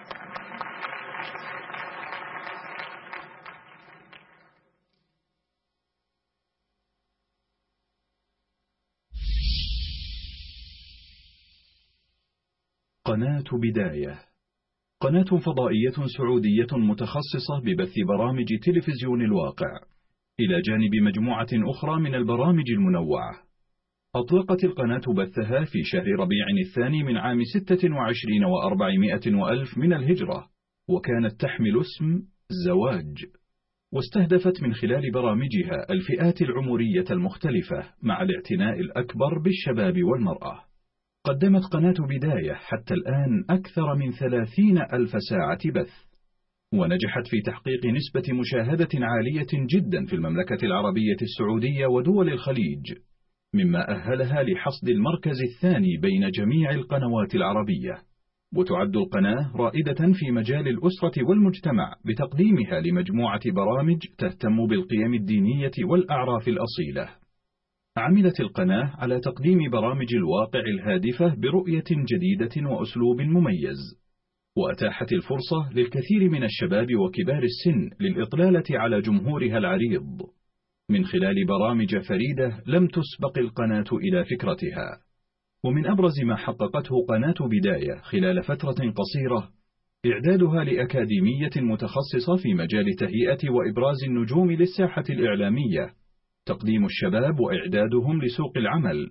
قناة بداية، قناة فضائية سعودية متخصصة ببث برامج تلفزيون الواقع إلى جانب مجموعة أخرى من البرامج المنوعة. أطلقت القناة بثها في شهر ربيع الثاني من عام 26 و400 وألف من الهجرة، وكانت تحمل اسم زواج، واستهدفت من خلال برامجها الفئات العمرية المختلفة مع الاعتناء الأكبر بالشباب والمرأة. قدمت قناة بداية حتى الآن أكثر من 30 ألف ساعة بث، ونجحت في تحقيق نسبة مشاهدة عالية جدا في المملكة العربية السعودية ودول الخليج، مما أهلها لحصد المركز الثاني بين جميع القنوات العربية. وتعد القناة رائدة في مجال الأسرة والمجتمع بتقديمها لمجموعة برامج تهتم بالقيم الدينية والأعراف الأصيلة. عملت القناة على تقديم برامج الواقع الهادفة برؤية جديدة وأسلوب مميز، وأتاحت الفرصة للكثير من الشباب وكبار السن للإطلالة على جمهورها العريض من خلال برامج فريدة لم تسبق القناة إلى فكرتها. ومن أبرز ما حققته قناة بداية خلال فترة قصيرة إعدادها لأكاديمية متخصصة في مجال تهيئة وإبراز النجوم للساحة الإعلامية، تقديم الشباب وإعدادهم لسوق العمل،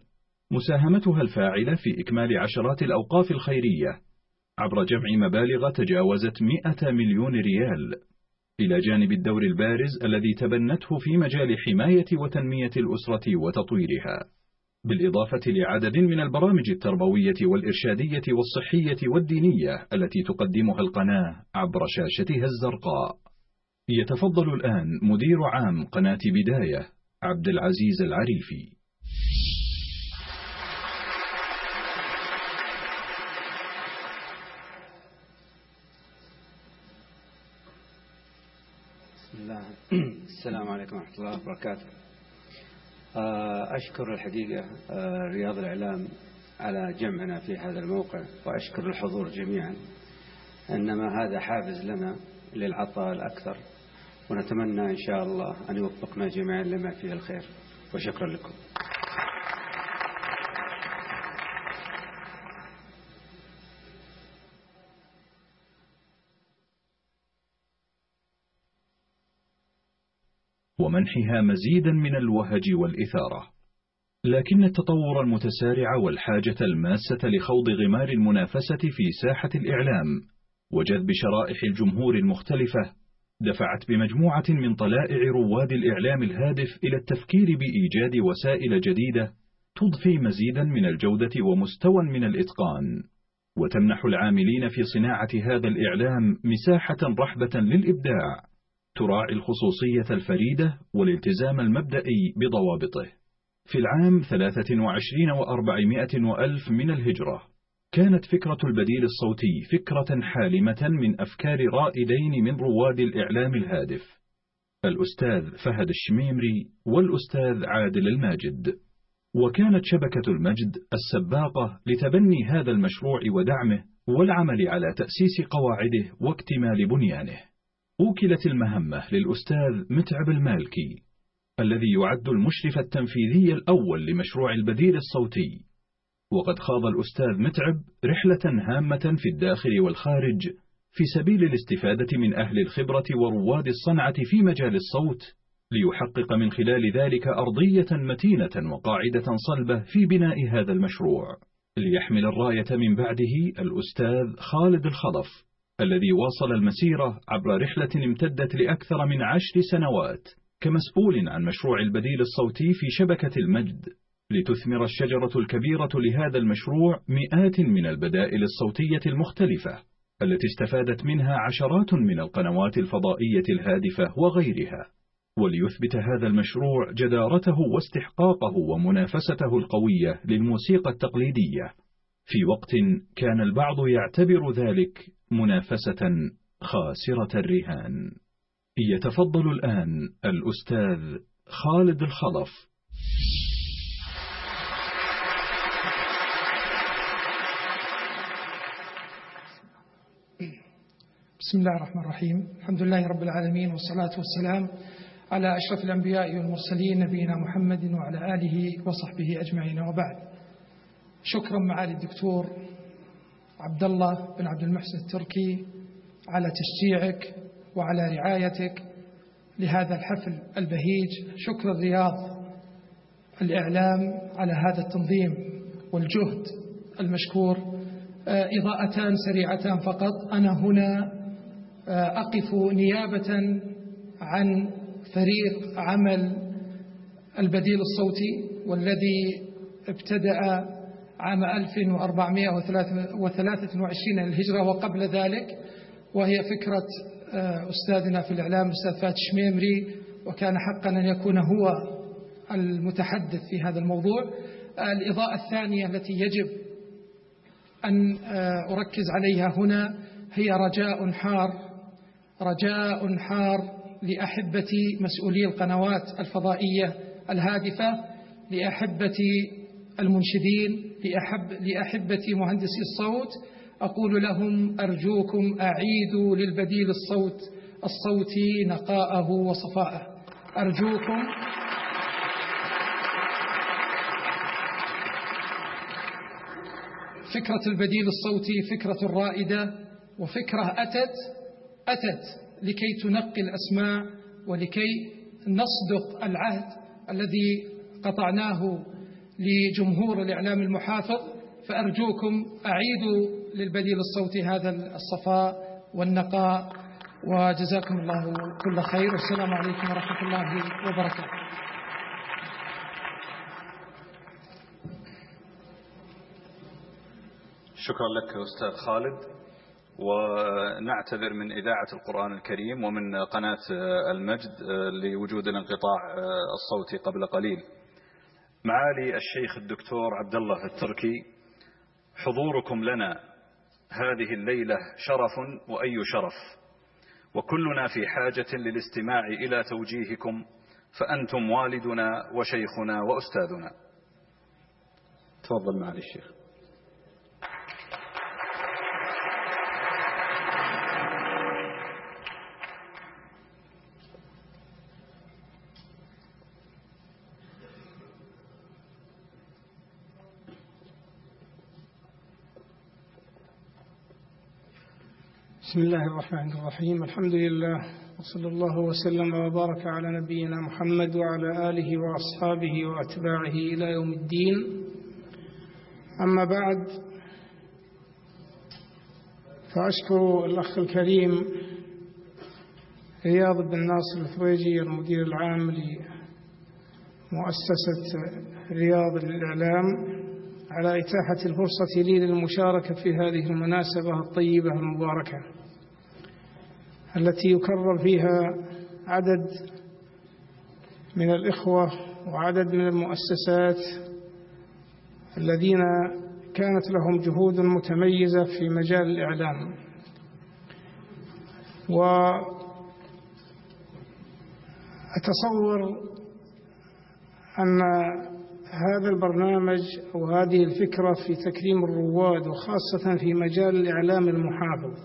مساهمتها الفاعلة في إكمال عشرات الأوقاف الخيرية عبر جمع مبالغ تجاوزت 100 مليون ريال، إلى جانب الدور البارز الذي تبنته في مجال حماية وتنمية الأسرة وتطويرها، بالإضافة لعدد من البرامج التربوية والإرشادية والصحية والدينية التي تقدمها القناة عبر شاشتها الزرقاء. يتفضل الآن مدير عام قناة بداية عبد العزيز العريفي. بسم الله. السلام عليكم ورحمة الله وبركاته. أشكر الحقيقة رياض الإعلام على جمعنا في هذا الموقع، وأشكر الحضور جميعا، إنما هذا حافز لنا للعطاء الأكثر، ونتمنى إن شاء الله أن يوفقنا جميعا لما فيه الخير، وشكرا لكم. ومنحها مزيدا من الوهج والإثارة. لكن التطور المتسارع والحاجة الماسة لخوض غمار المنافسة في ساحة الإعلام وجذب شرائح الجمهور المختلفة دفعت بمجموعة من طلائع رواد الإعلام الهادف إلى التفكير بإيجاد وسائل جديدة تضفي مزيدا من الجودة ومستوى من الإتقان، وتمنح العاملين في صناعة هذا الإعلام مساحة رحبة للإبداع تراعي الخصوصية الفريدة والالتزام المبدئي بضوابطه. في العام 23 و400 وألف من الهجرة كانت فكرة البديل الصوتي فكرة حالمة من أفكار رائدين من رواد الإعلام الهادف، الأستاذ فهد الشميمري والأستاذ عادل الماجد. وكانت شبكة المجد السباقة لتبني هذا المشروع ودعمه والعمل على تأسيس قواعده واكتمال بنيانه. أوكلت المهمة للأستاذ متعب المالكي الذي يعد المشرف التنفيذي الأول لمشروع البديل الصوتي، وقد خاض الأستاذ متعب رحلة هامة في الداخل والخارج في سبيل الاستفادة من أهل الخبرة ورواد الصنعة في مجال الصوت، ليحقق من خلال ذلك أرضية متينة وقاعدة صلبة في بناء هذا المشروع. ليحمل الراية من بعده الأستاذ خالد الخضف الذي واصل المسيرة عبر رحلة امتدت لأكثر من 10 سنوات كمسؤول عن مشروع البديل الصوتي في شبكة المجد، لتثمر الشجرة الكبيرة لهذا المشروع مئات من البدائل الصوتية المختلفة التي استفادت منها عشرات من القنوات الفضائية الهادفة وغيرها، وليثبت هذا المشروع جدارته واستحقاقه ومنافسته القوية للموسيقى التقليدية في وقت كان البعض يعتبر ذلك منافسة خاسرة الرهان. يتفضل الآن الأستاذ خالد الخضف. بسم الله الرحمن الرحيم. الحمد لله رب العالمين، والصلاة والسلام على أشرف الأنبياء والمرسلين نبينا محمد وعلى آله وصحبه أجمعين، وبعد. شكرا معالي الدكتور عبد الله بن عبد المحسن التركي على تشجيعك وعلى رعايتك لهذا الحفل البهيج. شكر الرياض الإعلام على هذا التنظيم والجهد المشكور. إضاءتان سريعتان فقط. أنا هنا أقف نيابة عن فريق عمل البديل الصوتي، والذي ابتدأ عام 1423 للهجرة وقبل ذلك، وهي فكرة أستاذنا في الإعلام الأستاذ فهد الشميمري، وكان حقا أن يكون هو المتحدث في هذا الموضوع. الإضاءة الثانية التي يجب أن أركز عليها هنا هي رجاء حار لأحبتي مسؤولي القنوات الفضائية الهادفة، لأحبتي المنشدين، لأحبتي مهندسي الصوت. أقول لهم أرجوكم أعيدوا للبديل الصوتي نقاءه وصفاءه. أرجوكم. فكرة البديل الصوتي فكرة رائدة، وفكرة أتت لكي تنقي الأسماع ولكي نصدق العهد الذي قطعناه لجمهور الإعلام المحافظ، فأرجوكم أعيدوا للبديل الصوتي هذا الصفاء والنقاء، وجزاكم الله كل خير، والسلام عليكم ورحمة الله وبركاته. شكرا لك أستاذ خالد، ونعتذر من إذاعة القرآن الكريم ومن قناة المجد لوجود الانقطاع الصوتي قبل قليل. معالي الشيخ الدكتور عبد الله التركي، حضوركم لنا هذه الليلة شرف وأي شرف، وكلنا في حاجة للاستماع إلى توجيهكم، فأنتم والدنا وشيخنا وأستاذنا. تفضل معالي الشيخ. بسم الله الرحمن الرحيم. الحمد لله، وصلى الله وسلم وبارك على نبينا محمد وعلى آله وأصحابه وأتباعه إلى يوم الدين. أما بعد، فأشكر الأخ الكريم رياض بن ناصر الثويجي المدير العام لمؤسسة رياض للإعلام على إتاحة الفرصة لي للمشاركة في هذه المناسبة الطيبة المباركة التي يكرر فيها عدد من الإخوة وعدد من المؤسسات الذين كانت لهم جهود متميزة في مجال الإعلام. وأتصور أن هذا البرنامج أو هذه الفكرة في تكريم الرواد وخاصة في مجال الإعلام المحافظ،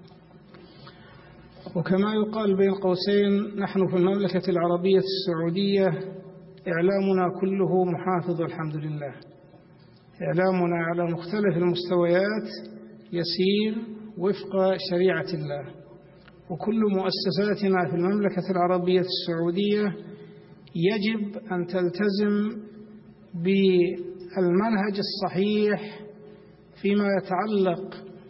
وكما يقال بين قوسين نحن في المملكة العربية السعودية إعلامنا كله محافظ الحمد لله. إعلامنا على مختلف المستويات يسير وفق شريعة الله، وكل مؤسساتنا في المملكة العربية السعودية يجب أن تلتزم بالمنهج الصحيح فيما يتعلق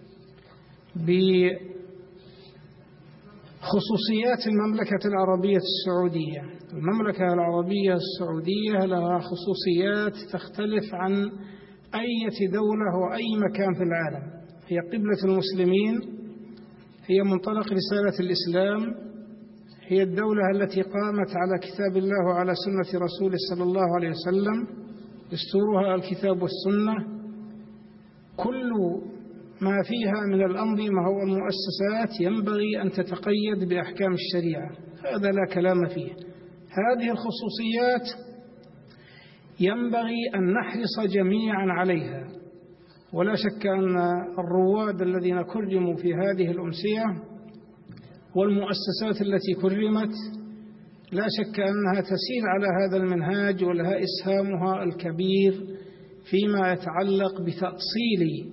بخصوصيات المملكة العربية السعودية. المملكة العربية السعودية لها خصوصيات تختلف عن أي دولة وأي مكان في العالم. هي قبلة المسلمين، هي منطلق رسالة الإسلام، هي الدولة التي قامت على كتاب الله وعلى سنة رسوله صلى الله عليه وسلم، دستورها الكتاب والسنة. كل ما فيها من الأنظمة والمؤسسات ينبغي أن تتقيد بأحكام الشريعة، هذا لا كلام فيه. هذه الخصوصيات ينبغي أن نحرص جميعا عليها، ولا شك أن الرواد الذين كرموا في هذه الأمسية والمؤسسات التي كرمت لا شك أنها تسير على هذا المنهاج، ولها إسهامها الكبير فيما يتعلق بتأصيل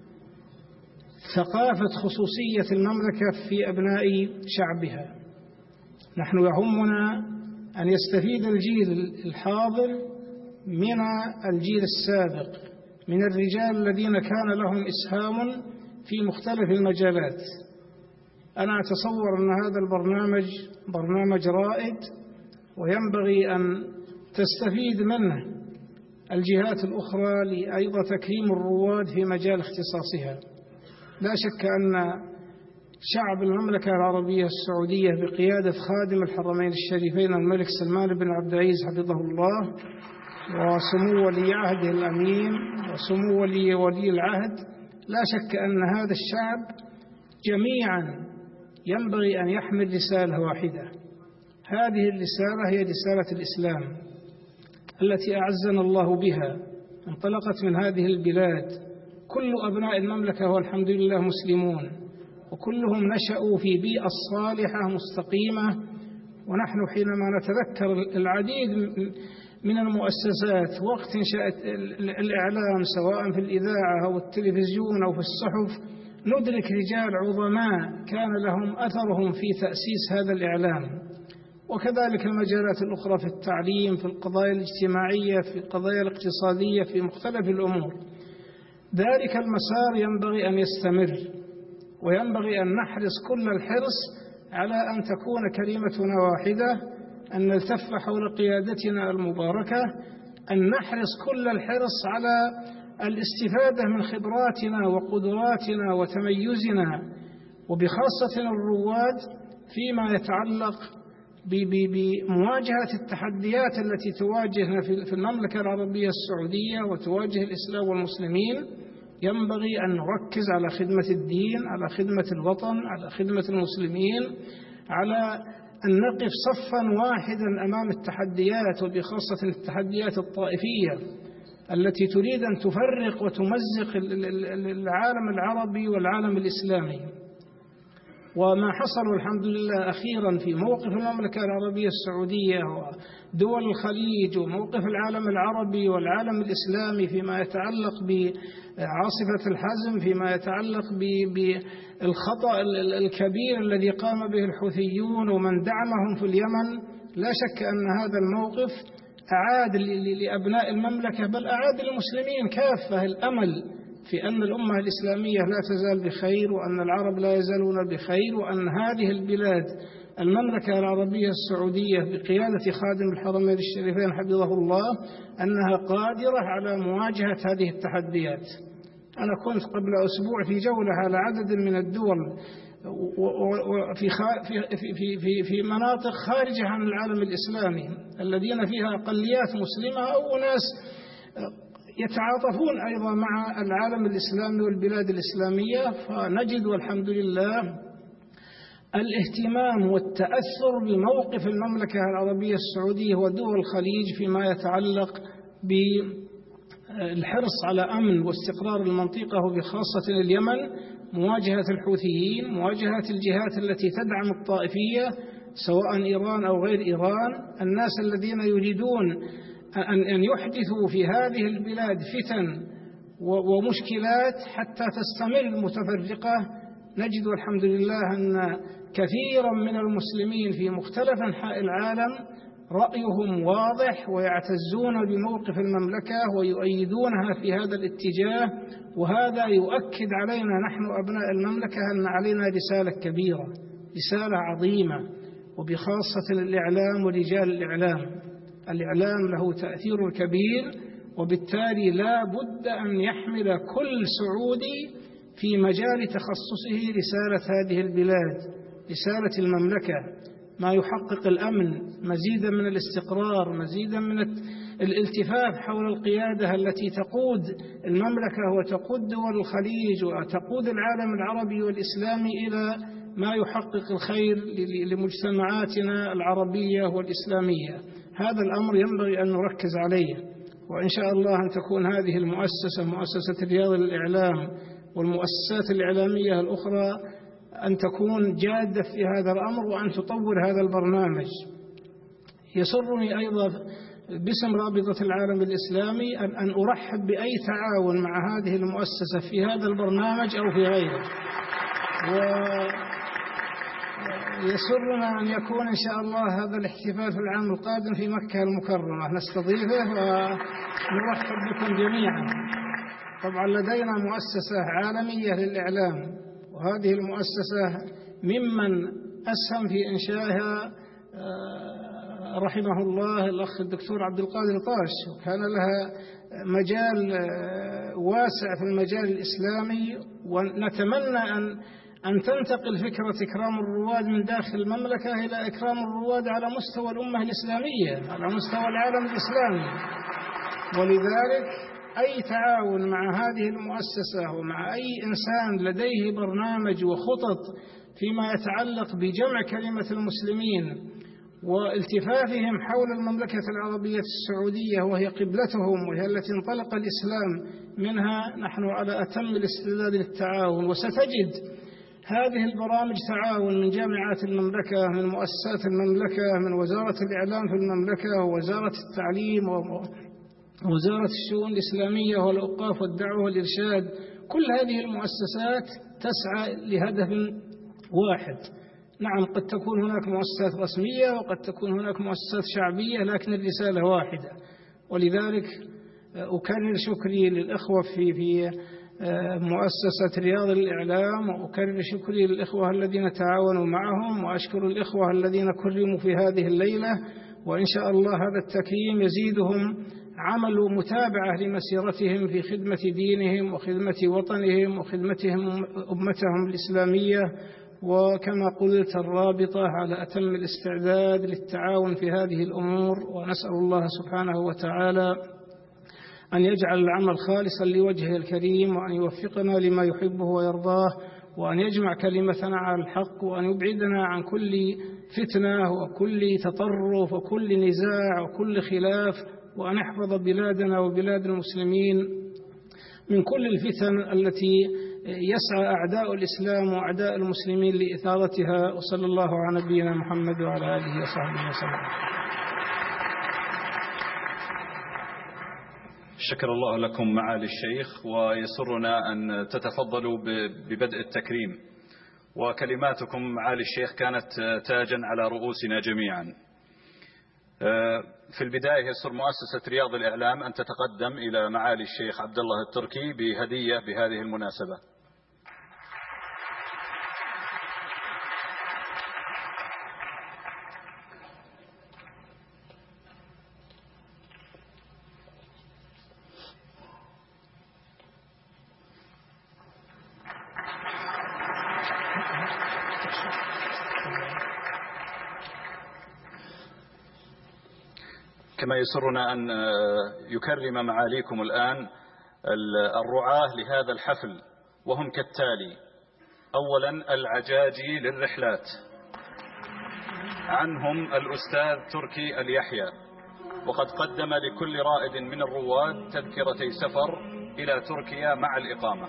ثقافة خصوصية المملكة في أبناء شعبها. نحن يهمنا أن يستفيد الجيل الحاضر من الجيل السابق من الرجال الذين كان لهم إسهام في مختلف المجالات. أنا أتصور أن هذا البرنامج برنامج رائد، وينبغي أن تستفيد منه الجهات الأخرى لأيضا تكريم الرواد في مجال اختصاصها. لا شك أن شعب المملكة العربية السعودية بقيادة خادم الحرمين الشريفين الملك سلمان بن عبد العزيز حفظه الله، وسمو ولي عهده الأمين، وسمو ولي العهد، لا شك أن هذا الشعب جميعا ينبغي أن يحمل رسالة واحدة. هذه الرسالة هي رسالة الإسلام التي أعزنا الله بها. انطلقت من هذه البلاد، كل أبناء المملكة والحمد لله مسلمون، وكلهم نشأوا في بيئة صالحة مستقيمة. ونحن حينما نتذكر العديد من المؤسسات وقت انشأت الإعلام سواء في الإذاعة أو التلفزيون أو في الصحف، ندرك رجال عظماء كان لهم أثرهم في تأسيس هذا الإعلام. وكذلك المجالات الأخرى في التعليم، في القضايا الاجتماعية، في القضايا الاقتصادية، في مختلف الأمور. ذلك المسار ينبغي أن يستمر، وينبغي أن نحرص كل الحرص على أن تكون كلمتنا واحدة، أن نلتف حول قيادتنا المباركة، أن نحرص كل الحرص على الاستفادة من خبراتنا وقدراتنا وتميزنا، وبخاصة الرواد فيما يتعلق بمواجهة التحديات التي تواجهنا في المملكة العربية السعودية وتواجه الإسلام والمسلمين. ينبغي أن نركز على خدمة الدين، على خدمة الوطن، على خدمة المسلمين، على أن نقف صفا واحدا أمام التحديات، وبخاصة التحديات الطائفية التي تريد أن تفرق وتمزق العالم العربي والعالم الإسلامي. وما حصل الحمد لله أخيرا في موقف المملكة العربية السعودية ودول الخليج وموقف العالم العربي والعالم الإسلامي فيما يتعلق بعاصفة الحزم، فيما يتعلق بالخطأ الكبير الذي قام به الحوثيون ومن دعمهم في اليمن، لا شك أن هذا الموقف أعاد لأبناء المملكة بل أعاد للمسلمين كافة الأمل في أن الأمة الإسلامية لا تزال بخير، وأن العرب لا يزالون بخير، وأن هذه البلاد المملكة العربية السعودية بقيادة خادم الحرمين الشريفين حفظه الله أنها قادرة على مواجهة هذه التحديات. أنا كنت قبل أسبوع في جولة على عدد من الدول في مناطق خارجة عن العالم الإسلامي الذين فيها أقليات مسلمة أو ناس يتعاطفون أيضا مع العالم الإسلامي والبلاد الإسلامية، فنجد والحمد لله الاهتمام والتأثر بموقف المملكة العربية السعودية ودول الخليج فيما يتعلق بالحرص على أمن واستقرار المنطقة وبخاصة اليمن، مواجهة الحوثيين، مواجهة الجهات التي تدعم الطائفية سواء إيران أو غير إيران، الناس الذين يريدون أن يحدثوا في هذه البلاد فتن ومشكلات حتى تستمر المتفرقة. نجد الحمد لله أن كثيرا من المسلمين في مختلف أنحاء العالم رأيهم واضح ويعتزون بموقف المملكة ويؤيدونها في هذا الاتجاه، وهذا يؤكد علينا نحن أبناء المملكة أن علينا رسالة كبيرة، رسالة عظيمة، وبخاصة الإعلام ورجال الإعلام له تأثير كبير، وبالتالي لا بد أن يحمل كل سعودي في مجال تخصصه رسالة هذه البلاد، رسالة المملكة، ما يحقق الأمن، مزيدا من الاستقرار، مزيدا من الالتفاف حول القيادة التي تقود المملكة وتقود دول الخليج وتقود العالم العربي والإسلامي إلى ما يحقق الخير لمجتمعاتنا العربية والإسلامية. هذا الأمر ينبغي أن نركز عليه، وإن شاء الله أن تكون هذه المؤسسة، مؤسسة رياض الإعلام والمؤسسات الإعلامية الأخرى، أن تكون جادة في هذا الأمر وأن تطور هذا البرنامج. يسرني أيضا باسم رابطة العالم الإسلامي أن أرحب بأي تعاون مع هذه المؤسسة في هذا البرنامج أو في غيره، ويسرنا أن يكون إن شاء الله هذا الاحتفال في العام القادم في مكة المكرمة، نستضيفه ونرحب بكم جميعا. طبعا لدينا مؤسسة عالمية للإعلام، وهذه المؤسسة ممن أسهم في إنشائها رحمه الله الأخ الدكتور عبد القادر طاش، وكان لها مجال واسع في المجال الإسلامي، ونتمنى أن تنتقل فكرة إكرام الرواد من داخل المملكة إلى إكرام الرواد على مستوى الأمة الإسلامية، على مستوى العالم الإسلامي. ولذلك أي تعاون مع هذه المؤسسة ومع أي إنسان لديه برنامج وخطط فيما يتعلق بجمع كلمة المسلمين والتفافهم حول المملكة العربية السعودية وهي قبلتهم وهي التي انطلق الإسلام منها، نحن على أتم الاستعداد للتعاون. وستجد هذه البرامج تعاون من جامعات المملكة، من مؤسسات المملكة، من وزارة الإعلام في المملكة، ووزارة التعليم، ووزارة الشؤون الإسلامية والأوقاف والدعوة والإرشاد. كل هذه المؤسسات تسعى لهدف واحد، نعم قد تكون هناك مؤسسات رسمية وقد تكون هناك مؤسسات شعبية، لكن الرسالة واحدة. ولذلك أكرر شكري للإخوة في مؤسسة رياض الإعلام، وأكرر شكري للإخوة الذين تعاونوا معهم، وأشكر الإخوة الذين كرموا في هذه الليلة. وإن شاء الله هذا التكريم يزيدهم عمل ومتابعة لمسيرتهم في خدمة دينهم وخدمة وطنهم وخدمتهم أمتهم الإسلامية. وكما قلت الرابطة على أتم الاستعداد للتعاون في هذه الأمور، ونسأل الله سبحانه وتعالى أن يجعل العمل خالصا لوجهه الكريم، وأن يوفقنا لما يحبه ويرضاه، وأن يجمع كلمتنا على الحق، وأن يبعدنا عن كل فتنة وكل تطرف وكل نزاع وكل خلاف، وأن يحفظ بلادنا وبلاد المسلمين من كل الفتن التي يسعى أعداء الإسلام وأعداء المسلمين لإثارتها. وصلى الله على نبينا محمد وعلى آله وصحبه وسلم. شكر الله لكم معالي الشيخ، ويسرنا أن تتفضلوا ببدء التكريم. وكلماتكم معالي الشيخ كانت تاجا على رؤوسنا جميعا. في البداية يسر مؤسسة رياض الإعلام أن تتقدم إلى معالي الشيخ عبد الله التركي بهدية بهذه المناسبة. كما يسرنا أن يكرم معاليكم الآن الرعاة لهذا الحفل، وهم كالتالي: أولا العجاجي للرحلات، عنهم الأستاذ تركي اليحيى، وقد قدم لكل رائد من الرواد تذكرتي سفر إلى تركيا مع الإقامة.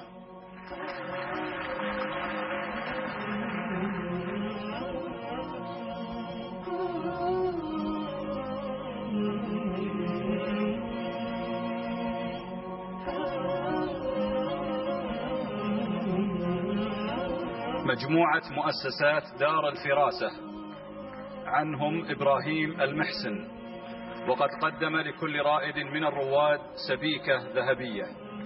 مجموعة مؤسسات دار الفراسة، عنهم إبراهيم المحسن، وقد قدم لكل رائد من الرواد سبيكة ذهبية.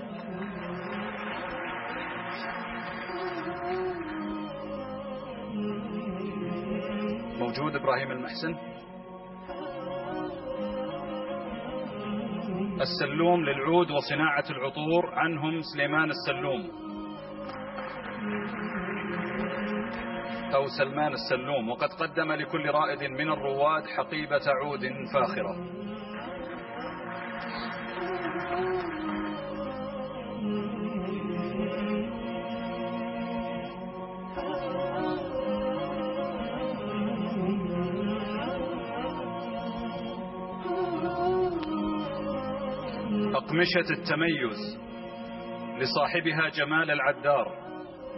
موجود إبراهيم المحسن؟ السلوم للعود وصناعة العطور، عنهم سليمان السلوم أو سلمان السلوم، وقد قدم لكل رائد من الرواد حقيبة عود فاخرة. أقمشة التميز لصاحبها جمال العدار،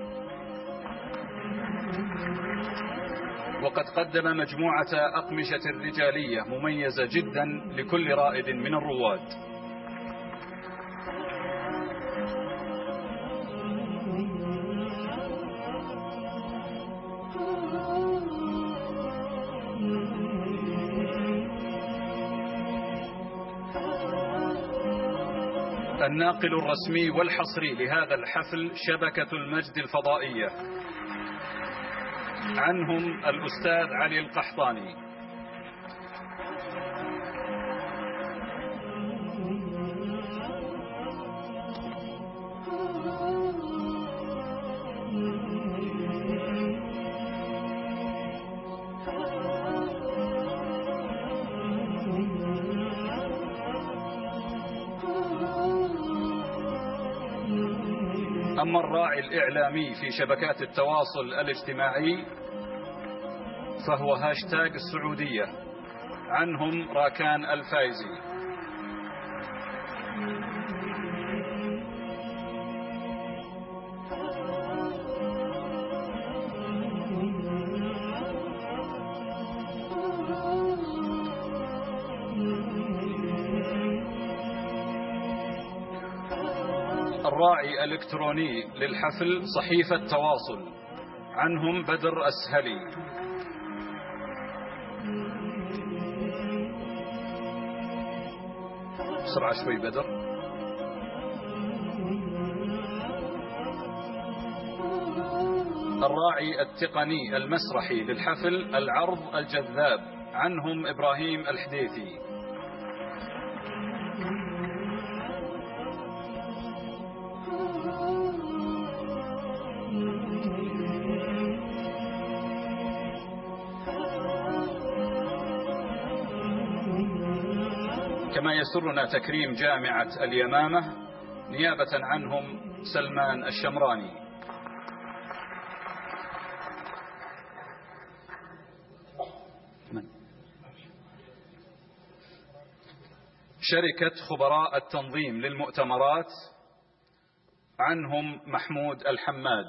وقد قدم مجموعة أقمشة رجالية مميزة جدا لكل رائد من الرواد. الناقل الرسمي والحصري لهذا الحفل شبكة المجد الفضائية، عنهم الأستاذ علي القحطاني. أما الراعي الإعلامي في شبكات التواصل الاجتماعي فهو هاشتاج السعودية، عنهم راكان الفايزي. الراعي الإلكتروني للحفل صحيفة تواصل، عنهم بدر أسهلي. بسرعة شوي بدر. الراعي التقني المسرحي للحفل العرض الجذاب، عنهم إبراهيم الحديثي. كما يسرنا تكريم جامعة اليمامة نيابة عنهم سلمان الشمراني. شركة خبراء التنظيم للمؤتمرات، عنهم محمود الحماد.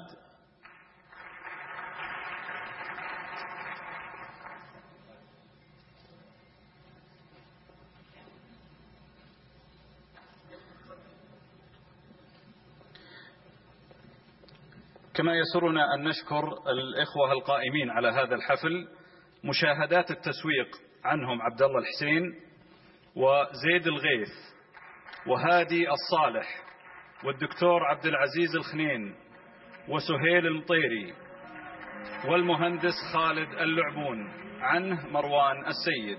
كما يسرنا أن نشكر الإخوة القائمين على هذا الحفل. مشاهدات التسويق، عنهم عبد الله الحسين وزيد الغيث وهادي الصالح والدكتور عبد العزيز الخنين وسهيل المطيري والمهندس خالد اللعبون، عنه مروان السيد.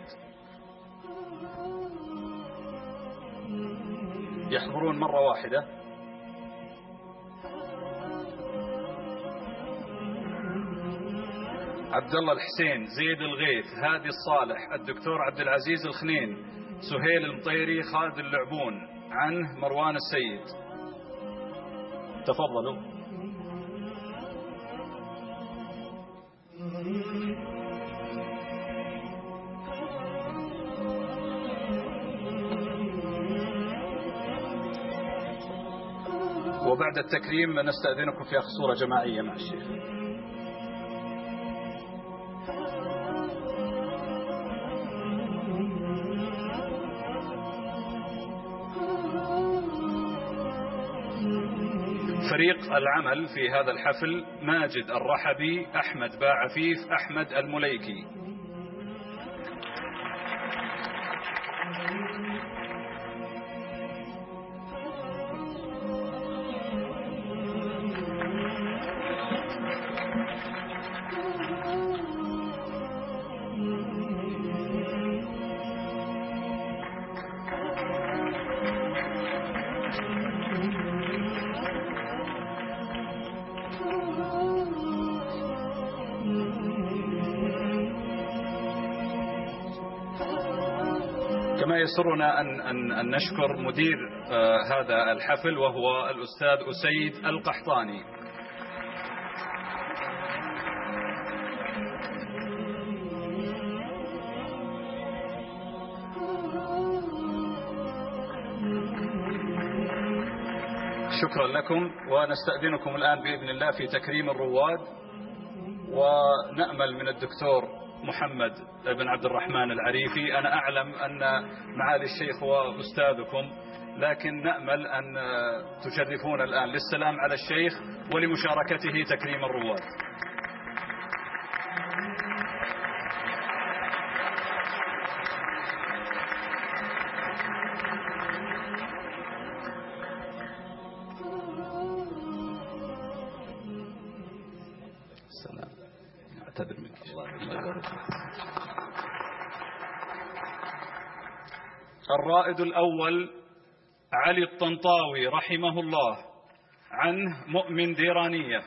يحضرون مرة واحدة. عبد الله الحسين، زيد الغيث، هادي الصالح، الدكتور عبد العزيز الخنين، سهيل المطيري، خالد اللعبون، عنه مروان السيد. تفضلوا. وبعد التكريم نستأذنكم في أخذ صورة جماعية مع الشيخ. فريق العمل في هذا الحفل: ماجد الرحبي، أحمد باعفيف، أحمد المليكي. كما يسرنا أن نشكر مدير هذا الحفل وهو الأستاذ أسيد القحطاني. شكرا لكم، ونستأذنكم الآن بإذن الله في تكريم الرواد، ونأمل من الدكتور محمد بن عبد الرحمن العريفي. أنا أعلم أن معالي الشيخ هو أستاذكم، لكن نأمل أن تشرفون الآن للسلام على الشيخ ولمشاركته تكريم الرواد. السلام. أعتذر منك. الرائد الأول علي الطنطاوي رحمه الله، عنه مؤمن ديرانية.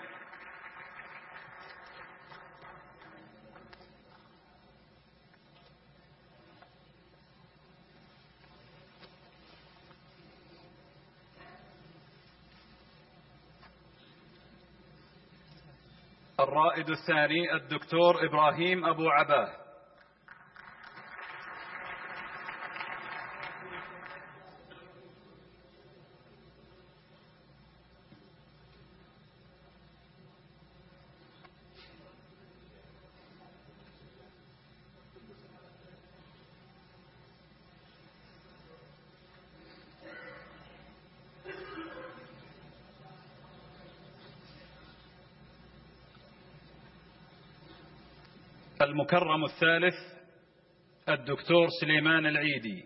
الرائد الثاني الدكتور إبراهيم أبو عباه. المكرم الثالث الدكتور سليمان العيدي.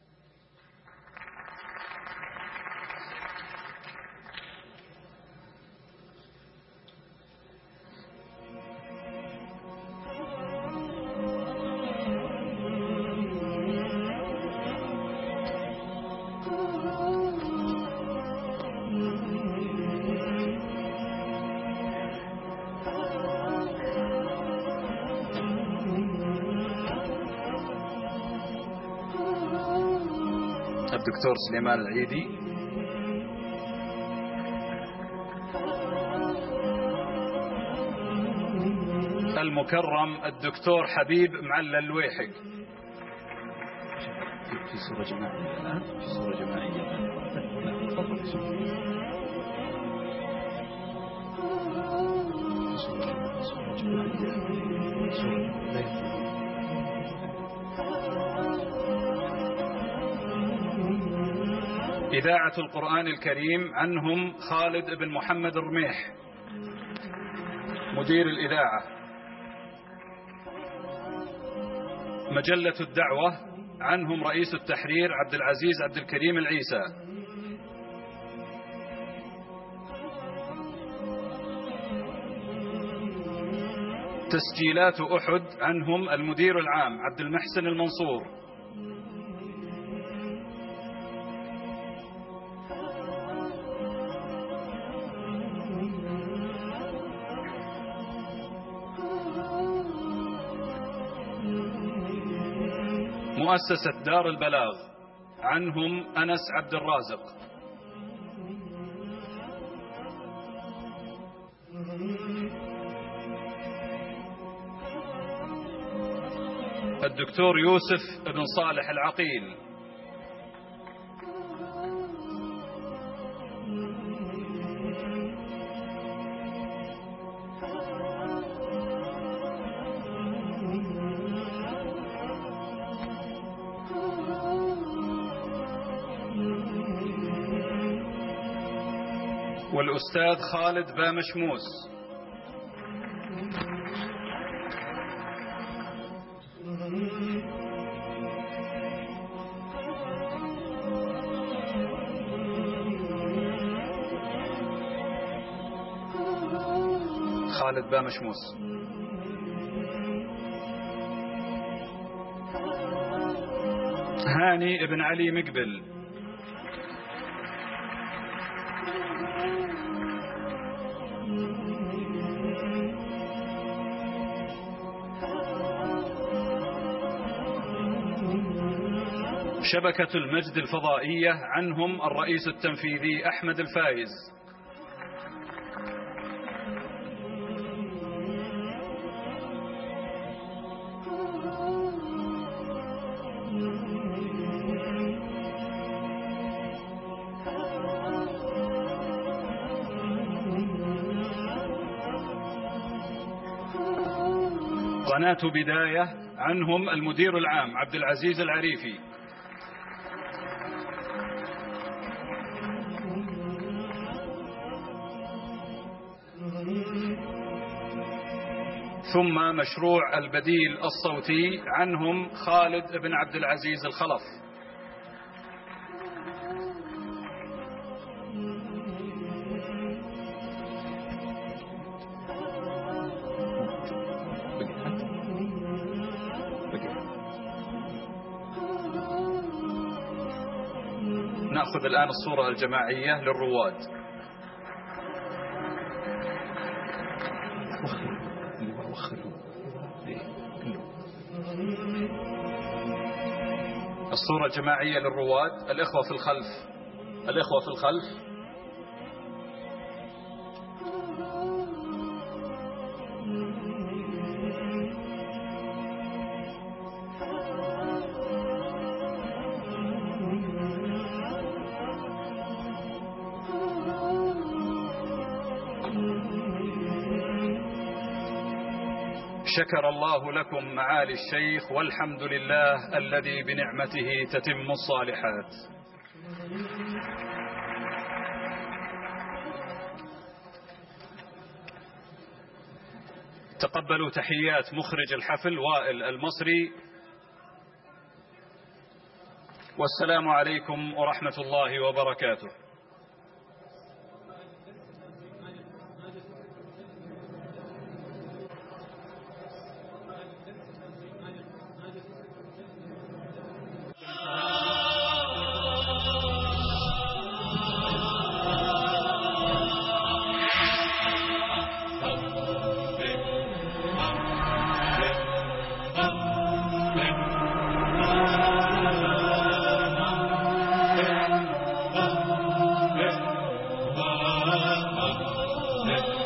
الدكتور سليمان العيدي. المكرم الدكتور حبيب معلى الويحق. في صورة جماعية الآن، في صورة جماعية الآن. تفضل. إذاعة القرآن الكريم عنهم خالد بن محمد الرميح مدير الإذاعة. مجلة الدعوة عنهم رئيس التحرير عبد العزيز عبد الكريم العيسى. تسجيلات أحد عنهم المدير العام عبد المحسن المنصور. مؤسسة دار البلاغ عنهم أنس عبد الرازق. الدكتور يوسف بن صالح العقيل. والأستاذ خالد بامشموس. خالد بامشموس. هاني ابن علي مقبل. شبكة المجد الفضائية عنهم الرئيس التنفيذي أحمد الفايز. قناة بداية عنهم المدير العام عبد العزيز العريفي. ثم مشروع البديل الصوتي عنهم خالد بن عبد العزيز الخلف. نأخذ الآن الصورة الجماعية للرواد. الصورة الجماعية للرواد. الإخوة في الخلف، الإخوة في الخلف. شكر الله لكم معالي الشيخ، والحمد لله الذي بنعمته تتم الصالحات. وتقبلوا تحيات مخرج الحفل وائل المصري. والسلام عليكم ورحمة الله وبركاته.